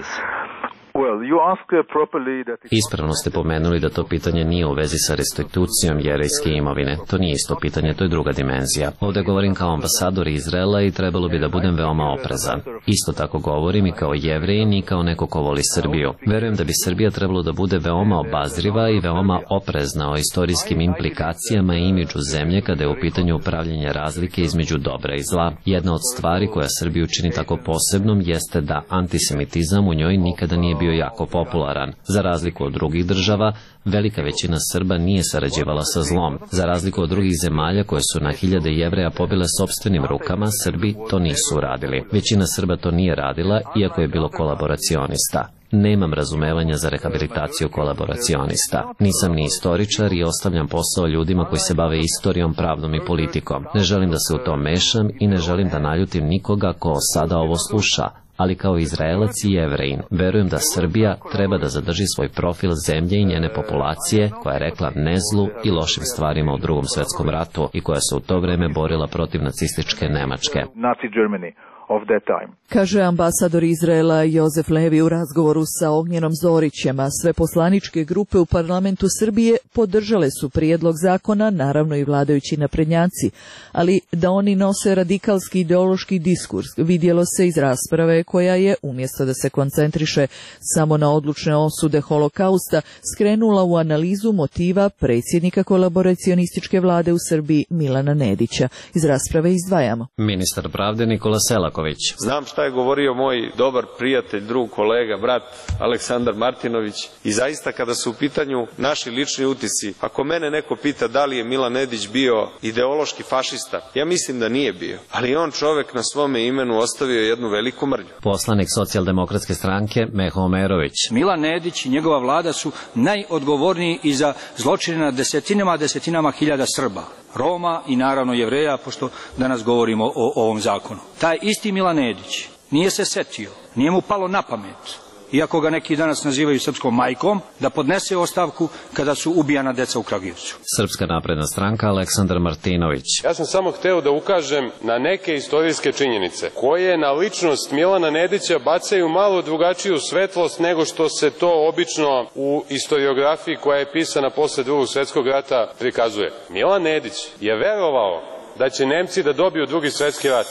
Ispravno ste pomenuli da to pitanje nije u vezi sa restitucijom jevrejske imovine. To nije isto pitanje, to je druga dimenzija. Ovdje govorim kao ambasador Izraela i trebalo bi da budem veoma oprezan. Isto tako govorim i kao Jevrejin i kao neko ko voli Srbiju. Verujem da bi Srbija trebalo da bude veoma obazriva i veoma oprezna o istorijskim implikacijama i imidžu zemlje kada je u pitanju upravljanje razlike između dobra i zla. Jedna od stvari koja Srbiju čini tako posebnom jeste da antisemitizam u njoj nikada nije bio jako popularan. Za razliku od drugih država, velika većina Srba nije sarađivala sa zlom. Za razliku od drugih zemalja koje su na hiljade Jevreja pobile sopstvenim rukama, Srbi to nisu uradili. Većina Srba to nije radila, iako je bilo kolaboracionista. Nemam razumevanja za rehabilitaciju kolaboracionista. Nisam ni istoričar i ostavljam posao ljudima koji se bave istorijom, pravdom i politikom. Ne želim da se u to mešam i ne želim da naljutim nikoga ko sada ovo sluša. Ali kao Izraelac i Jevrejin, verujem da Srbija treba da zadrži svoj profil zemlje i njene populacije, koja je rekla ne zlu i lošim stvarima u drugom svetskom ratu i koja se u to vreme borila protiv nacističke Nemačke. Nazi Germany of that time. Kaže ambasador Izraela Jozef Levi u razgovoru sa Ognjenom Zorićem, a sve poslaničke grupe u parlamentu Srbije podržale su prijedlog zakona, naravno i vladajući naprednjaci, ali da oni nose radikalski ideološki diskurs vidjelo se iz rasprave koja je, umjesto da se koncentriše samo na odlučne osude holokausta, skrenula u analizu motiva predsjednika kolaboracionističke vlade u Srbiji Milana Nedića. Iz rasprave izdvajamo. Ministar pravde Nikola Selaković. Znam šta je govorio moj dobar prijatelj, drug, kolega, brat Aleksandar Martinović i zaista kada su u pitanju naši lični utisci, ako mene neko pita da li je Milan Nedić bio ideološki fašista, ja mislim da nije bio, ali on čovek na svome imenu ostavio jednu veliku mrlju. Poslanik socijaldemokratske stranke Meho Omerović. Milan Nedić i njegova vlada su najodgovorniji i za zločine na desetinama, desetinama hiljada Srba, Roma i naravno Jevreja, pošto danas govorimo o, o ovom zakonu. Taj isti Milan Nedić nije se setio, nije mu palo na pamet, iako ga neki danas nazivaju srpskom majkom, da podnese ostavku kada su ubijana deca u Kragujevcu. Srpska napredna stranka Aleksandar Martinović. Ja sam samo hteo da ukažem na neke istorijske činjenice koje na ličnost Milana Nedića bacaju malo drugačiju svetlost nego što se to obično u istoriografiji koja je pisana posle drugog svetskog rata prikazuje. Milan Nedić je verovao da će Nemci da dobiju drugi svetski rat.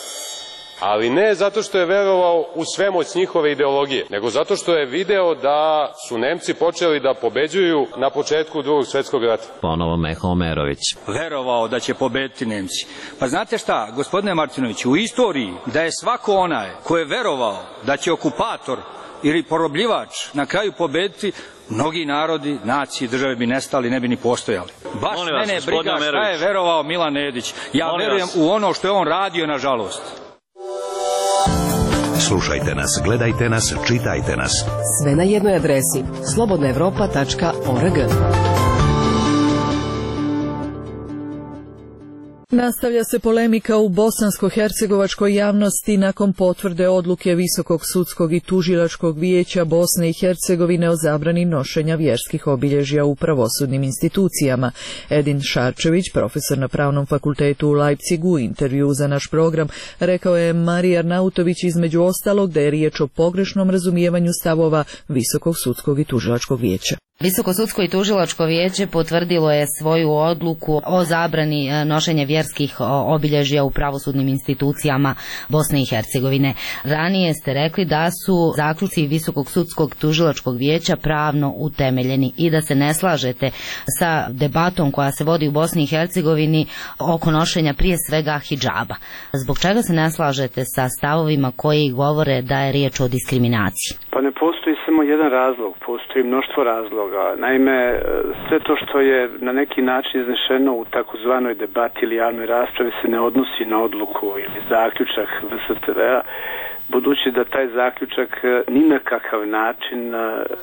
Ali ne zato što je verovao u svemoć njihove ideologije, nego zato što je video da su Nemci počeli da pobeđuju na početku drugog svetskog rata. Ponovo Meho Omerović. Verovao da će pobediti Nemci. Pa znate šta, gospodine Martinoviću, u istoriji da je svako onaj ko je verovao da će okupator ili porobljivač na kraju pobediti, mnogi narodi, nacije, države bi nestali, ne bi ni postojali. Baš vas, mene briga šta je verovao Milan Nedić. Ja Molim verujem vas. U ono što je on radio, nažalost. Slušajte nas, gledajte nas, čitajte nas. Sve na jednoj adresi slobodna evropa tačka org. Nastavlja se polemika u bosansko-hercegovačkoj javnosti nakon potvrde odluke Visokog sudskog i tužilačkog vijeća Bosne i Hercegovine o zabrani nošenja vjerskih obilježja u pravosudnim institucijama. Edin Šarčević, profesor na Pravnom fakultetu u Leipzigu, u intervju za naš program, rekao je Marija Arnautović između ostalog da je riječ o pogrešnom razumijevanju stavova Visokog sudskog i tužilačkog vijeća. Visoko sudsko i tužilačko vijeće potvrdilo je svoju odluku o zabrani nošenja vjerskih obilježja u pravosudnim institucijama Bosne i Hercegovine. Ranije ste rekli da su zaključci Visokog sudskog tužilačkog vijeća pravno utemeljeni i da se ne slažete sa debatom koja se vodi u Bosni i Hercegovini oko nošenja prije svega hidžaba. Zbog čega se ne slažete sa stavovima koji govore da je riječ o diskriminaciji? Pa ne postoji samo samo jedan razlog, postoji mnoštvo razloga. Naime, sve to što je na neki način iznešeno u takozvanoj debati ili javnoj raspravi se ne odnosi na odluku ili zaključak V S T V-a, budući da taj zaključak ni na kakav način,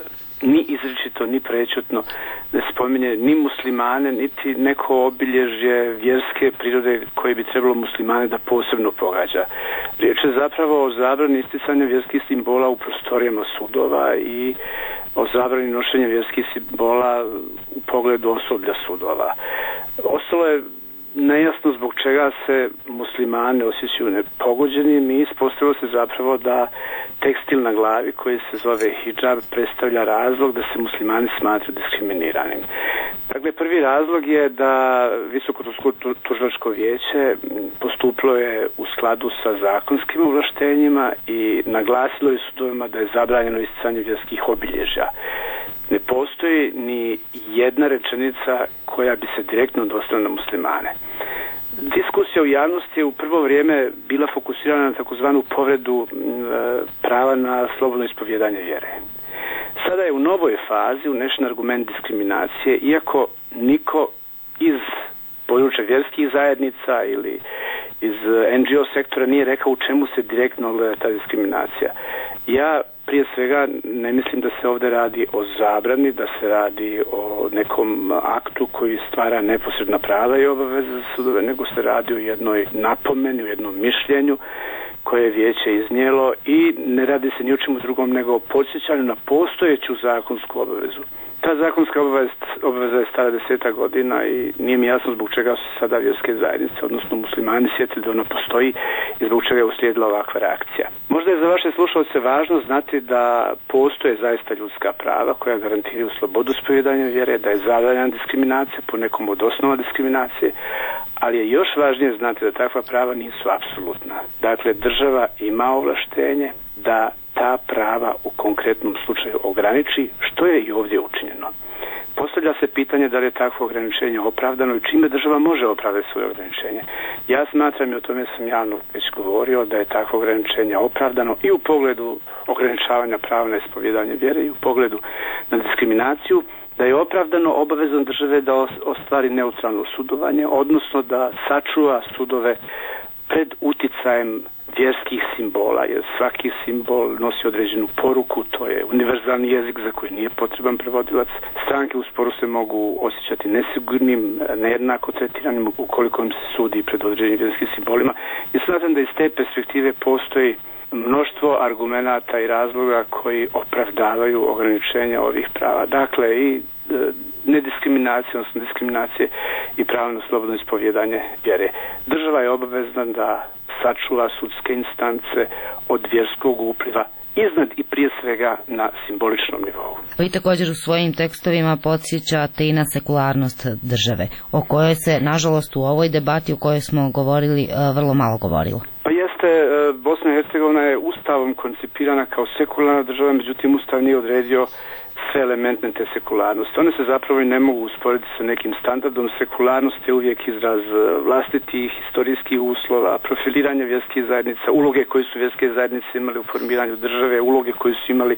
ni izričito, ni prečutno ne spominje ni muslimane, niti neko obilježje vjerske prirode koje bi trebalo muslimane da posebno pogađa. Riječ je zapravo o zabrani isticanja vjerskih simbola u prostorijama sudova i o zabrani nošenja vjerskih simbola u pogledu osoblja sudova. Ostalo je nejasno zbog čega se muslimani osjećaju nepogođenim i ispostavilo se zapravo da tekstil na glavi koji se zove hidžab predstavlja razlog da se muslimani smatraju diskriminiranim. Dakle, prvi razlog je da Visoko tužilačko vijeće postupilo je u skladu sa zakonskim ovlaštenjima i naglasilo je sudovima da je zabranjeno isticanje vjerskih obilježja. Ne postoji ni jedna rečenica koja bi se direktno odnosila na muslimane. Diskusija u javnosti je u prvo vrijeme bila fokusirana na takozvanu povredu e, prava na slobodno ispovjedanje vjere. Sada je u novoj fazi unešen argument diskriminacije, iako niko iz područja vjerskih zajednica ili iz N G O sektora nije rekao u čemu se direktno ogleda ta diskriminacija. Ja prije svega ne mislim da se ovdje radi o zabrani, da se radi o nekom aktu koji stvara neposredna prava i obaveze za sudove, nego se radi o jednoj napomeni, o jednom mišljenju koje je vijeće iznijelo i ne radi se ni o čemu drugom nego o podsjećanju na postojeću zakonsku obavezu. Ta zakonska obaveza, obaveza je stara deseta godina i nije mi jasno zbog čega su sada vjerske zajednice, odnosno muslimani, sjetili da ona postoji i zbog čega je uslijedila ovakva reakcija. Možda je za vaše slušalce važno znati da postoje zaista ljudska prava koja garantiraju slobodu ispovjedanja vjere, da je zabranjena diskriminacija po nekom od osnova diskriminacije, ali je još važnije znati da takva prava nisu apsolutna. Dakle, država ima ovlaštenje da ta prava u konkretnom slučaju ograniči, što je i ovdje učinjeno. Postavlja se pitanje da li je takvo ograničenje opravdano i čime država može opravdati svoje ograničenje. Ja smatram, i o tome sam javno već govorio, da je takvo ograničenje opravdano i u pogledu ograničavanja prava na ispovjedanje vjere i u pogledu na diskriminaciju, da je opravdano obavezan države da ostvari neutralno sudovanje, odnosno da sačuva sudove pred uticajem vjerskih simbola, jer svaki simbol nosi određenu poruku, to je univerzalni jezik za koji nije potreban prevodilac. Stranke u sporu se mogu osjećati nesigurnim, nejednako tretiranim ukoliko im se sudi pred određenim vjerskim simbolima. I smatram da iz te perspektive postoji mnoštvo argumenata i razloga koji opravdavaju ograničenja ovih prava. Dakle, i e, nediskriminacije, odnosno diskriminacije i pravo na slobodno ispovjedanje vjere. Država je obavezna da sačuva sudske instance od vjerskog upliva iznad i prije svega na simboličnom nivou. Vi također u svojim tekstovima podsjećate i na sekularnost države, o kojoj se, nažalost, u ovoj debati o kojoj smo govorili, vrlo malo govorilo. Pa jeste, Bosna i Hercegovina je ustavom koncipirana kao sekularna država, međutim ustav nije odredio sve elemente te sekularnosti. One se zapravo i ne mogu usporediti sa nekim standardom. Sekularnost je uvijek izraz vlastitih historijskih uslova, profiliranja vjerskih zajednica, uloge koje su vjerske zajednice imali u formiranju države, uloge koje su imali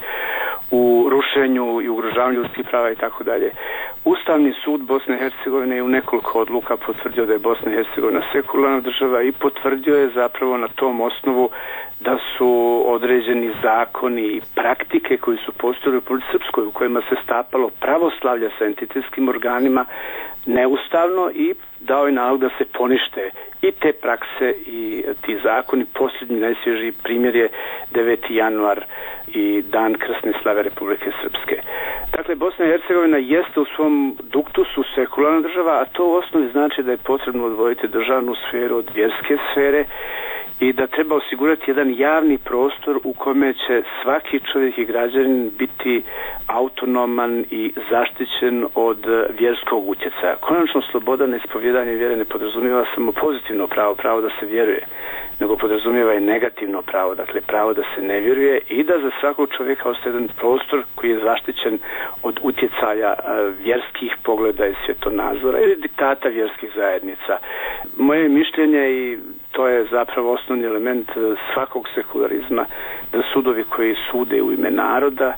u rušenju i ugrožavanju ljudskih prava i tako dalje. Ustavni sud Bosne i Hercegovine je u nekoliko odluka potvrdio da je Bosna i Hercegovina sekularna država i potvrdio je zapravo na tom osnovu da su određeni zakoni i praktike koji su postojali u Republici Srpskoj, u kojima se stapalo pravoslavlje sa entitetskim organima, neustavno i dao je nalog da se ponište i te prakse i ti zakoni. Posljednji najsvježiji primjer je deveti januar i dan krsne slave Republike Srpske. Dakle, Bosna i Hercegovina jeste u svom duktusu sekularna država, a to u osnovi znači da je potrebno odvojiti državnu sferu od vjerske sfere i da treba osigurati jedan javni prostor u kome će svaki čovjek i građanin biti autonoman i zaštićen od vjerskog utjecaja. Konačno, sloboda na ispovjedanje vjere ne podrazumijeva samo pozitivno pravo, pravo da se vjeruje, nego podrazumijeva i negativno pravo, dakle pravo da se ne vjeruje i da za svakog čovjeka ostaje jedan prostor koji je zaštićen od utjecaja vjerskih pogleda i svjetonazora ili diktata vjerskih zajednica. Moje mišljenje, i to je zapravo osnovni element svakog sekularizma, da sudovi koji sude u ime naroda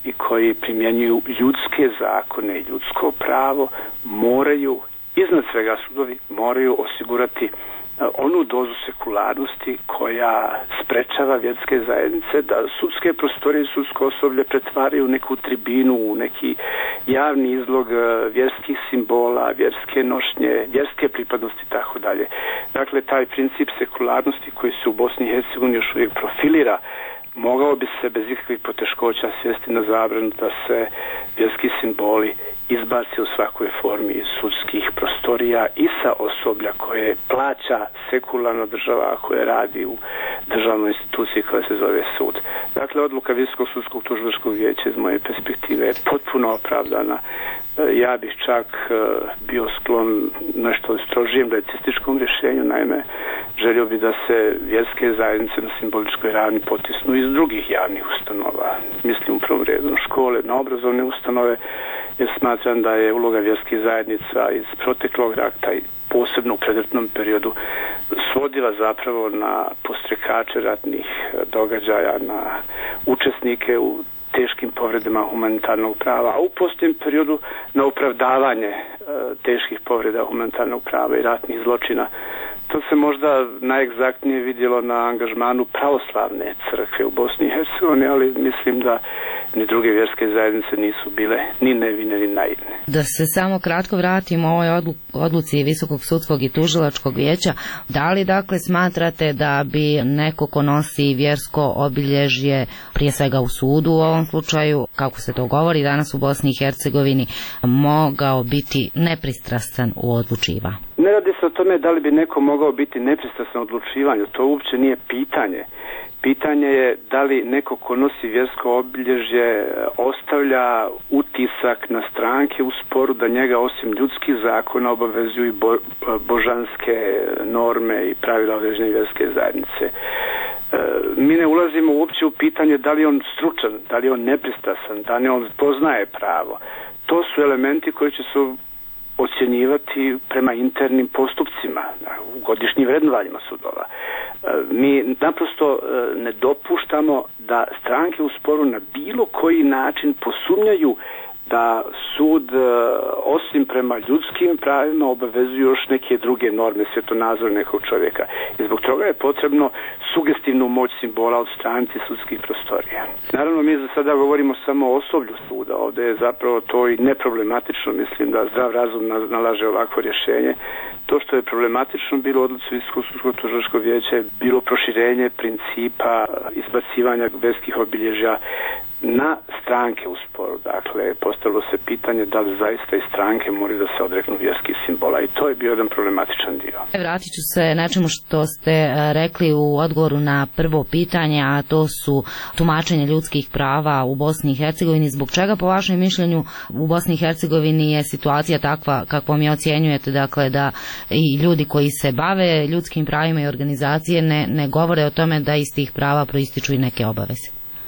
i koji primjenjuju ljudske zakone i ljudsko pravo moraju, iznad svega sudovi, moraju osigurati onu dozu sekularnosti koja sprečava vjerske zajednice da sudske prostorije i sudsko osoblje pretvaraju u neku tribinu, u neki javni izlog vjerskih simbola, vjerske nošnje, vjerske pripadnosti i tako dalje. Dakle, taj princip sekularnosti koji se u Bosni i Hercegovini još uvijek profilira mogao bi se bez ikakvih poteškoća svesti na zabranu da se vjerski simboli izbaci u svakoj formi iz sudskih prostorija i sa osoblja koje plaća sekularna država koja radi u državnoj instituciji koja se zove sud. Dakle, odluka Visokog sudskog tužilačkog vijeća iz moje perspektive je potpuno opravdana. Ja bih čak bio sklon nešto strožijem laističkom rješenju, naime želio bi da se vjerske zajednice na simboličkoj ravni potisnu iz drugih javnih ustanova. Mislim u prvom redu na škole, na obrazovne ustanove, jer smatram da je uloga vjerskih zajednica iz proteklog rata i posebno u predratnom periodu svodila zapravo na postrekače ratnih događaja, na učesnike u teškim povredama humanitarnog prava, a u posljednjem periodu na opravdavanje e, teških povreda humanitarnog prava i ratnih zločina. To se možda najegzaktnije vidjelo na angažmanu pravoslavne crkve u Bosni i Hercegovini, ali mislim da ni druge vjerske zajednice nisu bile ni nevine ni naivne. Da se samo kratko vratimo o ovoj odluci Visokog sudskog i tužilačkog vijeća, da li dakle smatrate da bi neko ko nosi vjersko obilježje, prije svega u sudu u ovom slučaju, kako se to govori danas u Bosni i Hercegovini, mogao biti nepristrastan u odlučivanju? Ne radi se o tome da li bi neko mogao biti nepristrasan u odlučivanju, to uopće nije pitanje. Pitanje je da li neko ko nosi vjersko obilježje ostavlja utisak na stranke u sporu da njega osim ljudskih zakona obavezuju i bo, božanske norme i pravila određene vjerske zajednice. E, mi ne ulazimo uopće u pitanje da li je on stručan, da li je on nepristrasan, da li on poznaje pravo. To su elementi koji će se ocjenjivati prema internim postupcima, u godišnjim vrednovanjima sudova. Mi naprosto ne dopuštamo da stranke u sporu na bilo koji način posumnjaju da sud osim prema ljudskim pravima obavezuje još neke druge norme svjetonazora nekog čovjeka. I zbog toga je potrebno sugestivnu moć simbola odstraniti sudskih prostorija. Naravno, mi za sada govorimo samo o osoblju suda. Ovdje je zapravo to i neproblematično. Mislim da zdrav razum nalaže ovako rješenje. To što je problematično bilo u odluci Visokog sudskog tužilačkog vijeća je bilo proširenje principa izbacivanja vjerskih obilježja na stranke u sporu. Dakle, postavilo se pitanje da li zaista i stranke moraju da se odreknu vjerskih simbola i to je bio jedan problematičan dio. Vratit ću se nečemu što ste rekli u odgovoru na prvo pitanje, a to su tumačenje ljudskih prava u Bosni i Hercegovini. Zbog čega po vašem mišljenju u Bosni i Hercegovini je situacija takva kakvom je ocjenjujete, dakle da i ljudi koji se bave ljudskim pravima i organizacije ne, ne govore o tome da iz tih prava proističu i neke obaveze?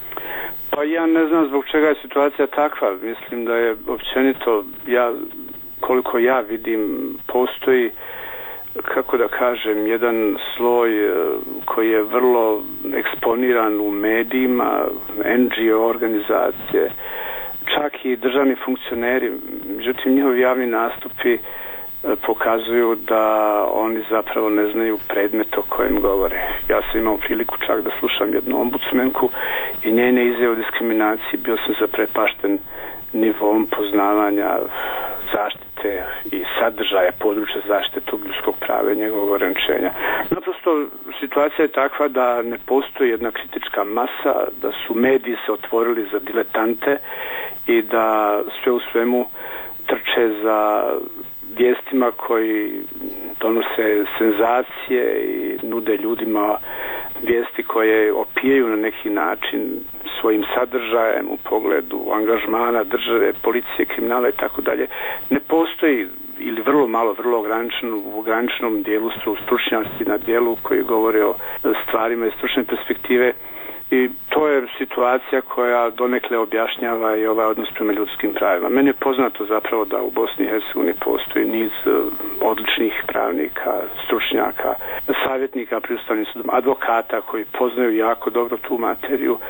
Pa ja ne znam zbog čega je situacija takva. Mislim da je općenito, ja, koliko ja vidim, postoji, kako da kažem, jedan sloj koji je vrlo eksponiran u medijima, en dži o organizacije, čak i državni funkcioneri. Međutim, njihovi javni nastupi pokazuju da oni zapravo ne znaju predmet o kojem govore. Ja sam imao priliku čak da slušam jednu ombudsmenku i njene izjave o diskriminaciji, bio sam zaprepašten nivom poznavanja zaštite i sadržaja područja zaštite tog ljudskog prava i njegovog ograničenja. Naprosto situacija je takva da ne postoji jedna kritička masa, da su mediji se otvorili za diletante i da sve u svemu trče za vijestima koji donose senzacije i nude ljudima vijesti koje opijaju na neki način svojim sadržajem u pogledu angažmana države, policije, kriminala i tako dalje. Ne postoji ili vrlo malo, vrlo ograničeno, u ograničenom dijelu su stručnjaci na dijelu koji govore o stvarima iz stručne perspektive. I to je situacija koja donekle objašnjava i ovaj odnos prema ljudskim pravima. Meni je poznato zapravo da u Bosni i Hercegovini postoji niz odličnih pravnika, stručnjaka, savjetnika pri Ustavnim sudom, advokata koji poznaju jako dobro tu materiju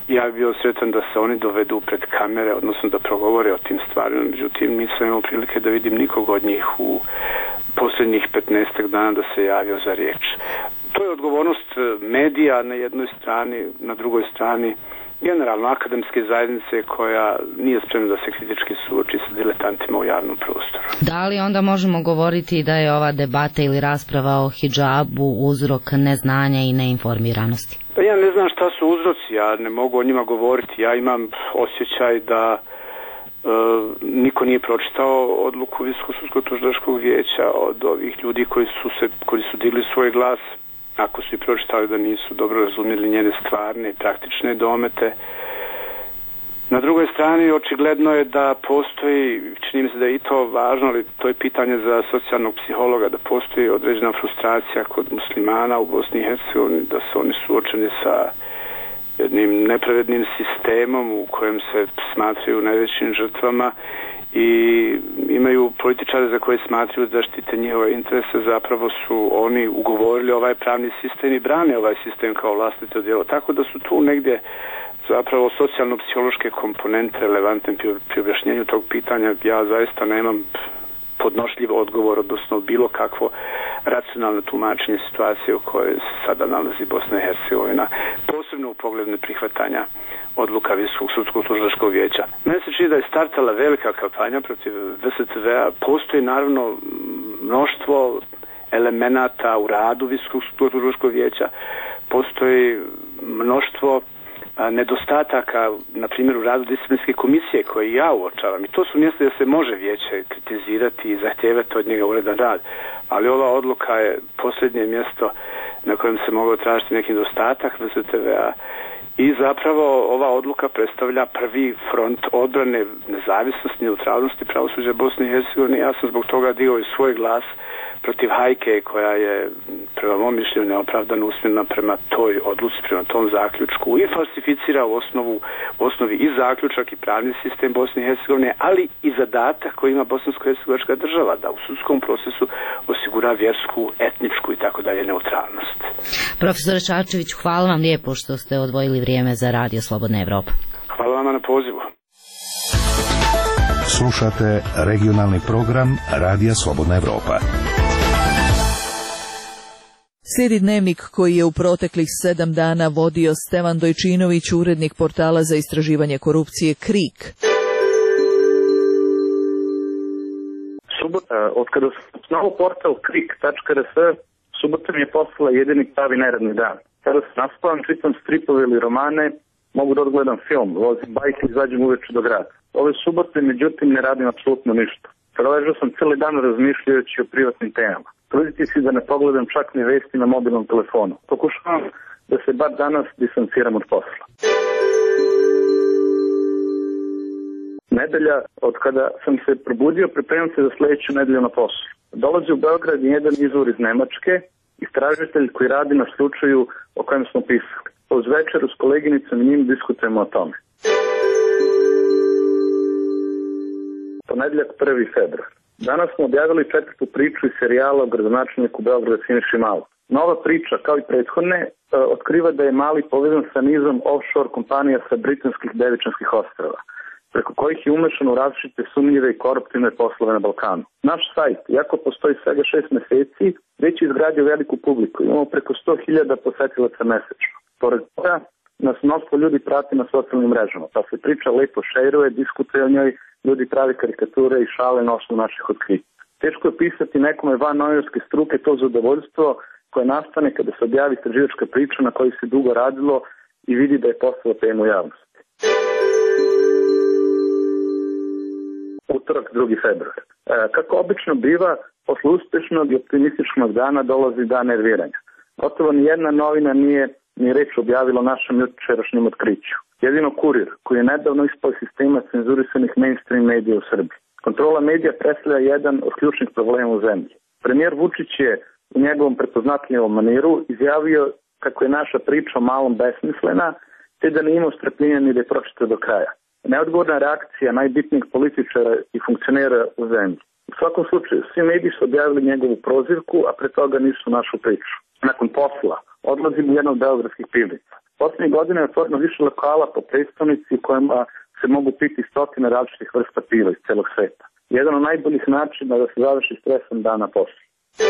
Ja bih bio sretan da se oni dovedu pred kamere, odnosno da progovore o tim stvarima. Međutim, nisam imao prilike da vidim nikog od njih u posljednjih petnaestak dana da se javio za riječ. To je odgovornost medija na jednoj strani, na drugoj strani generalno akademske zajednice koja nije spremna da se kritički suoči sa diletantima u javnom prostoru. Da li onda možemo govoriti da je ova debata ili rasprava o hidžabu uzrok neznanja i neinformiranosti? Pa ja ne znam šta su uzroci, ja ne mogu o njima govoriti. Ja imam osjećaj da e, niko nije pročitao odluku Visokog sudskog tužilačkog vijeća od ovih ljudi koji su, se, koji su digli svoj glas. Ako su i pročitali da nisu dobro razumjeli njene stvarne i praktične domete. Na drugoj strani očigledno je da postoji, čini mi se da je i to važno, ali to je pitanje za socijalnog psihologa, da postoji određena frustracija kod muslimana u Bosni i Hercegovini, da su oni suočeni sa jednim nepravednim sistemom u kojem se smatraju najvećim žrtvama i imaju političare za koje smatraju da štite njihove interese, zapravo su oni ugovorili ovaj pravni sistem i brane ovaj sistem kao vlastito djelo. Tako da su tu negdje zapravo socijalno-psihološke komponente relevantne pri objašnjenju tog pitanja. Ja zaista nemam podnošljiv odgovor, odnosno bilo kakvo racionalno tumačenje situacije u kojoj se sada nalazi Bosna i Hercegovina, posebno u pogledu neprihvatanja odluka Visokog sudskog tužilačkog vijeća. Mene se čini da je startala velika kampanja protiv V S T V-a. Postoji naravno mnoštvo elemenata u radu Visokog sudskog tužilačkog vijeća, postoji mnoštvo nedostataka, na primjer u radu disciplinske komisije koje ja uočavam, i to su mjesta gdje se može vijeće kritizirati i zahtijevati od njega uredan rad, ali ova odluka je posljednje mjesto na kojem se mogao tražiti neki nedostatak V S T V-a i zapravo ova odluka predstavlja prvi front odbrane nezavisnosti, neutralnosti pravosuđa Bosne i Hercegovine. Ja sam zbog toga digao i svoj glas protiv hajke koja je prema mom mišljenju neopravdano usmjerena prema toj odluci, prema tom zaključku i falsificira u, osnovu, u osnovi i zaključak i pravni sistem Bosne i Hercegovine, ali i zadatak koji ima bosansko-hercegovačka država da u sudskom procesu osigura vjersku, etničku i tako dalje neutralnost. Profesore Šarčević, hvala vam lijepo što ste odvojili vrijeme za Radio Slobodna Evropa. Hvala vam na pozivu. Slušate regionalni program Radija Slobodna Evropa. Slijedi dnevnik koji je u proteklih sedam dana vodio Stevan Dojčinović, urednik portala za istraživanje korupcije KRIK. Subota, od kada sam znao portal krik tačka r s, subota mi je postala jedini pravi neradni dan. Kada se naspavam, čitam stripove ili romane, mogu da odgledam film, vozim bajk i izađem uveče do grada. Ove subote, međutim, ne radim apsolutno ništa. Preležao sam cijeli dan razmišljajući o privatnim temama. Truditi si da ne pogledam čak ni vesti na mobilnom telefonu. Pokušavam da se bar danas distanciram od posla. Nedelja, od kada sam se probudio, pripremam se za sljedeću nedelju na poslu. Dolazi u Beograd jedan izvor iz Nemačke, istražitelj koji radi na slučaju o kojem smo pisali. Uz večeru s koleginicom i njim diskutujemo o tome. Ponedjeljak prvi februar. Danas smo objavili četvrtu priču iz serijala o gradonačelniku Beograda Siniši Malog. Nova priča, kao i prethodne, otkriva da je Mali povezan sa nizom offshore kompanija sa britanskih Devičanskih ostrava, preko kojih je umešan u različite sumnjive i koruptivne poslove na Balkanu. Naš sajt, iako postoji svega šest meseci, već je izgradio veliku publiku. Imamo preko sto hiljada posetilaca mesečno. Pored toga, nas mnoštvo ljudi prati na socijalnim mrežama, pa se priča lepo šejruje, diskutuje o njoj, ljudi pravi karikature i šale na osnovu naših otkrića. Teško je pisati nekome van novinarske struke to zadovoljstvo koje nastane kada se objavi istraživačka priča na kojoj se dugo radilo i vidi da je postala tema u javnosti. Utorak, drugi februar. E, kako obično biva, posle uspešnog i optimističnog dana dolazi dan nerviranja. Gotovo ni jedna novina nije ni reč objavila o našem jučerašnjem otkriću. Jedino Kurir, koji je nedavno ispao sistema cenzurisanih mainstream medija u Srbiji. Kontrola medija predstavlja jedan od ključnih problema u zemlji. Premijer Vučić je u njegovom prepoznatljivom maniru izjavio kako je naša priča o Malom besmislena, te da ne imao strpljenja ni da je pročita do kraja. Neodgovorna reakcija najbitnijih političara i funkcionera u zemlji. U svakom slučaju, svi mediji su objavili njegovu prozivku, a pre toga nisu našu priču. Nakon posla odlazim u jednu od beogradskih pivnica. Poslednje godine je otvoreno više lokala po prestonici u kojima se mogu piti stotine različitih vrsta piva iz celog sveta. Jedan od najboljih načina da se završi stresan dan na poslu.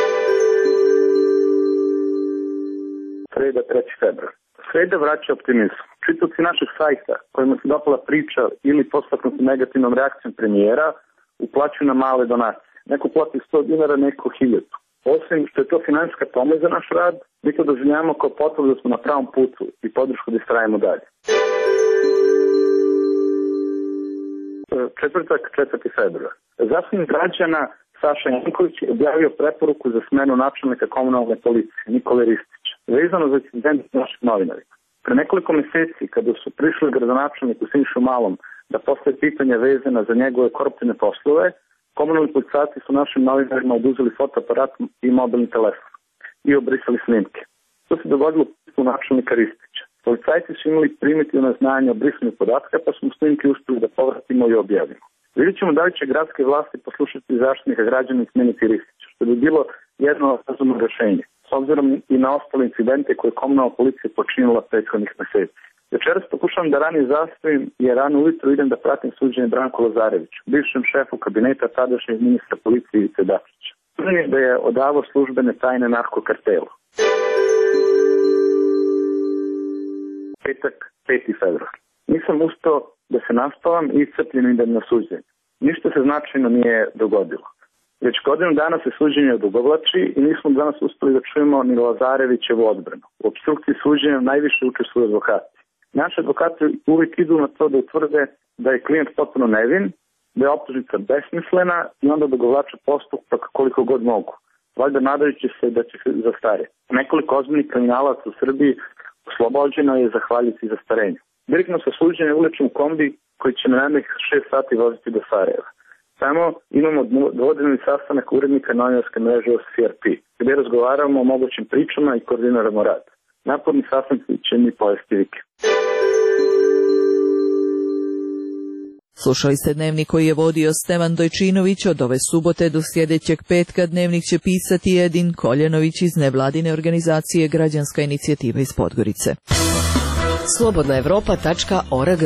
Sreda treći februar. Sreda vraća optimizam. Čitavci našeg sajta kojima se dopala priča ili postaknuti negativnom reakcijom premijera uplaćuju na male donacije. Neko plati sto dinara, neko hiljadu. Osim što je to finansijska pomoć za naš rad, mi to doživljamo kao potvrdu da smo na pravom putu i podršku da istrajemo dalje. Četvrtak, četvrti februar. Zaštitnik građana Saša Janković je objavio preporuku za smenu načelnika komunalne policije Nikole Ristića, vezano za incident naših novinarima. Pre nekoliko meseci, kada su prišli gradonačelniku Sinišu Malom da postave pitanja vezana za njegove koruptivne poslove, komunalni policajci su našim novinarima oduzeli fotoaparat i mobilni telefon i obrisali snimke. To se dogodilo u načelnika Ristića. Policajci su imali primitivno znanje o brisanju podatka, pa smo snimke uspeli da povratimo i objavimo. Vidjet ćemo da li će gradske vlasti poslušati zaštitnika građana i smeniti Ristića, što bi bilo jedno razumno rešenje, s obzirom i na ostale incidente koje je komunalna policija počinila prethodnih meseci. Večeras pokušavam da ranije zastavim, jer rano ujutro idem da pratim suđenje Branku Lazareviću, bivšem šefu kabineta tadašnjeg ministra policije Ivice Dačića. Suđen je da je odavao službene tajne narkokartelu. Petak, peti februar. Nisam ustao da se naspavam i iscrpljen idem na suđenje. Ništa se značajno nije dogodilo. Već godinu dana se suđenje odugovlači i nismo danas uspeli da čujemo ni Lazarevićevu odbranu. U opstrukciji suđenja najviše učestvuju advokati. Naši advokati uvijek idu na to da utvrde da je klijent potpuno nevin, da je optužnica besmislena i onda odugovlače postupak koliko god mogu. Valjda nadajući se da će se zastarjeti. Nekoliko ozbiljnih kriminalaca u Srbiji oslobođeno je zahvaljujući zastarenju. Direktno sa suđenja ulećem u kombi koji će na narednih šest sati voziti do Sarajeva. Samo imamo dvodnevni sastanak urednika novinarske mreže O C R P, gde razgovaramo o mogućim pričama i koordiniramo rad. Naporni sastanci će mi pojesti vikend. Slušali ste Dnevnik koji je vodio Stevan Dojčinović. Od ove subote do sljedećeg petka Dnevnik će pisati Edin Koljenović iz nevladine organizacije Građanska inicijativa iz Podgorice. slobodna evropa tačka org.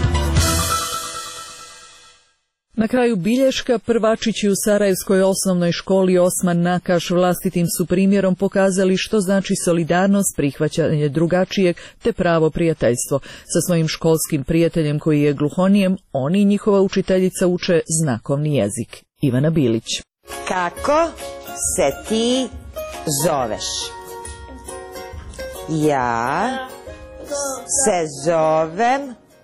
Na kraju bilješka, prvačići u Sarajevskoj osnovnoj školi Osman Nakaš vlastitim su primjerom pokazali što znači solidarnost, prihvaćanje drugačijeg te pravo prijateljstvo. Sa svojim školskim prijateljem koji je gluhonijem, oni i njihova učiteljica uče znakovni jezik. Ivana Bilić. Kako se ti zoveš? Ja se zovem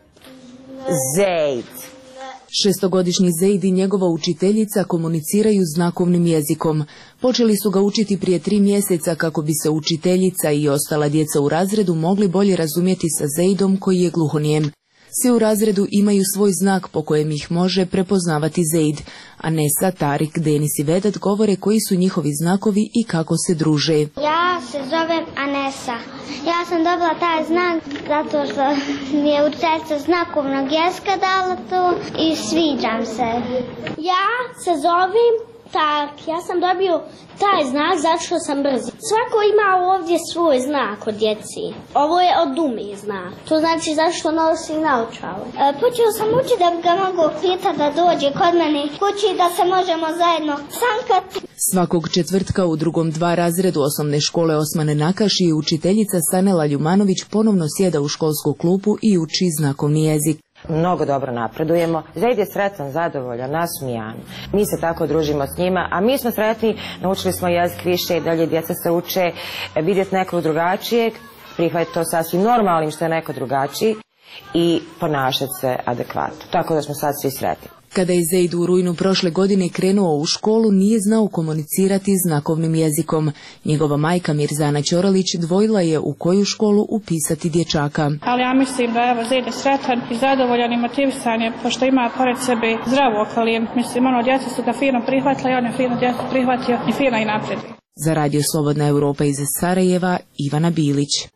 Zejd. Šestogodišnji Zejd i njegova učiteljica komuniciraju znakovnim jezikom. Počeli su ga učiti prije tri mjeseca kako bi se učiteljica i ostala djeca u razredu mogli bolje razumjeti sa Zejdom koji je gluhonijem. Svi u razredu imaju svoj znak po kojem ih može prepoznavati Zejd, a Nesa, Tarik, Denis i Vedat govore koji su njihovi znakovi i kako se druže. Ja se zovem Anesa. Ja sam dobila taj znak zato što mi je učiteljica znakovnog jezika dala to i sviđam se. Ja se zovem Tak. Ja sam dobio taj znak zato što sam brzi. Svako ima ovdje svoj znak od djeci. Ovo je od Dumi znak. To znači zato što nosi naočale. E, počeo sam učiti da bi ga mogu pitati da dođe kod mene kući da se možemo zajedno sankati. Svakog četvrtka u drugom dva razredu osnovne škole Osmane Nakaš i učiteljica Sanela Ljumanović ponovno sjeda u školsku klupu i uči znakovni jezik. Mnogo dobro napredujemo. Zejd je sretan, zadovoljan, nasmijan. Mi se tako družimo s njima, a mi smo sretni, naučili smo jezik više i dalje djeca se uče vidjeti nekog drugačijeg, prihvatiti to sasvim normalnim što je neko drugačiji i ponašati se adekvatno. Tako da smo sad svi sretni. Kada je Zejd u rujnu prošle godine krenuo u školu, nije znao komunicirati znakovnim jezikom. Njegova majka Mirzana Ćoralić dvojila je u koju školu upisati dječaka. Ali ja mislim da evo Zejd je sretan i zadovoljan i motivisan je, pošto ima pored sebe zdravu okolinu. Mislim, ono, djeca su ga fino prihvatila i on je fino djecu prihvatio i fino i napred. Za Radio Slobodna Europa iz Sarajeva, Ivana Bilić.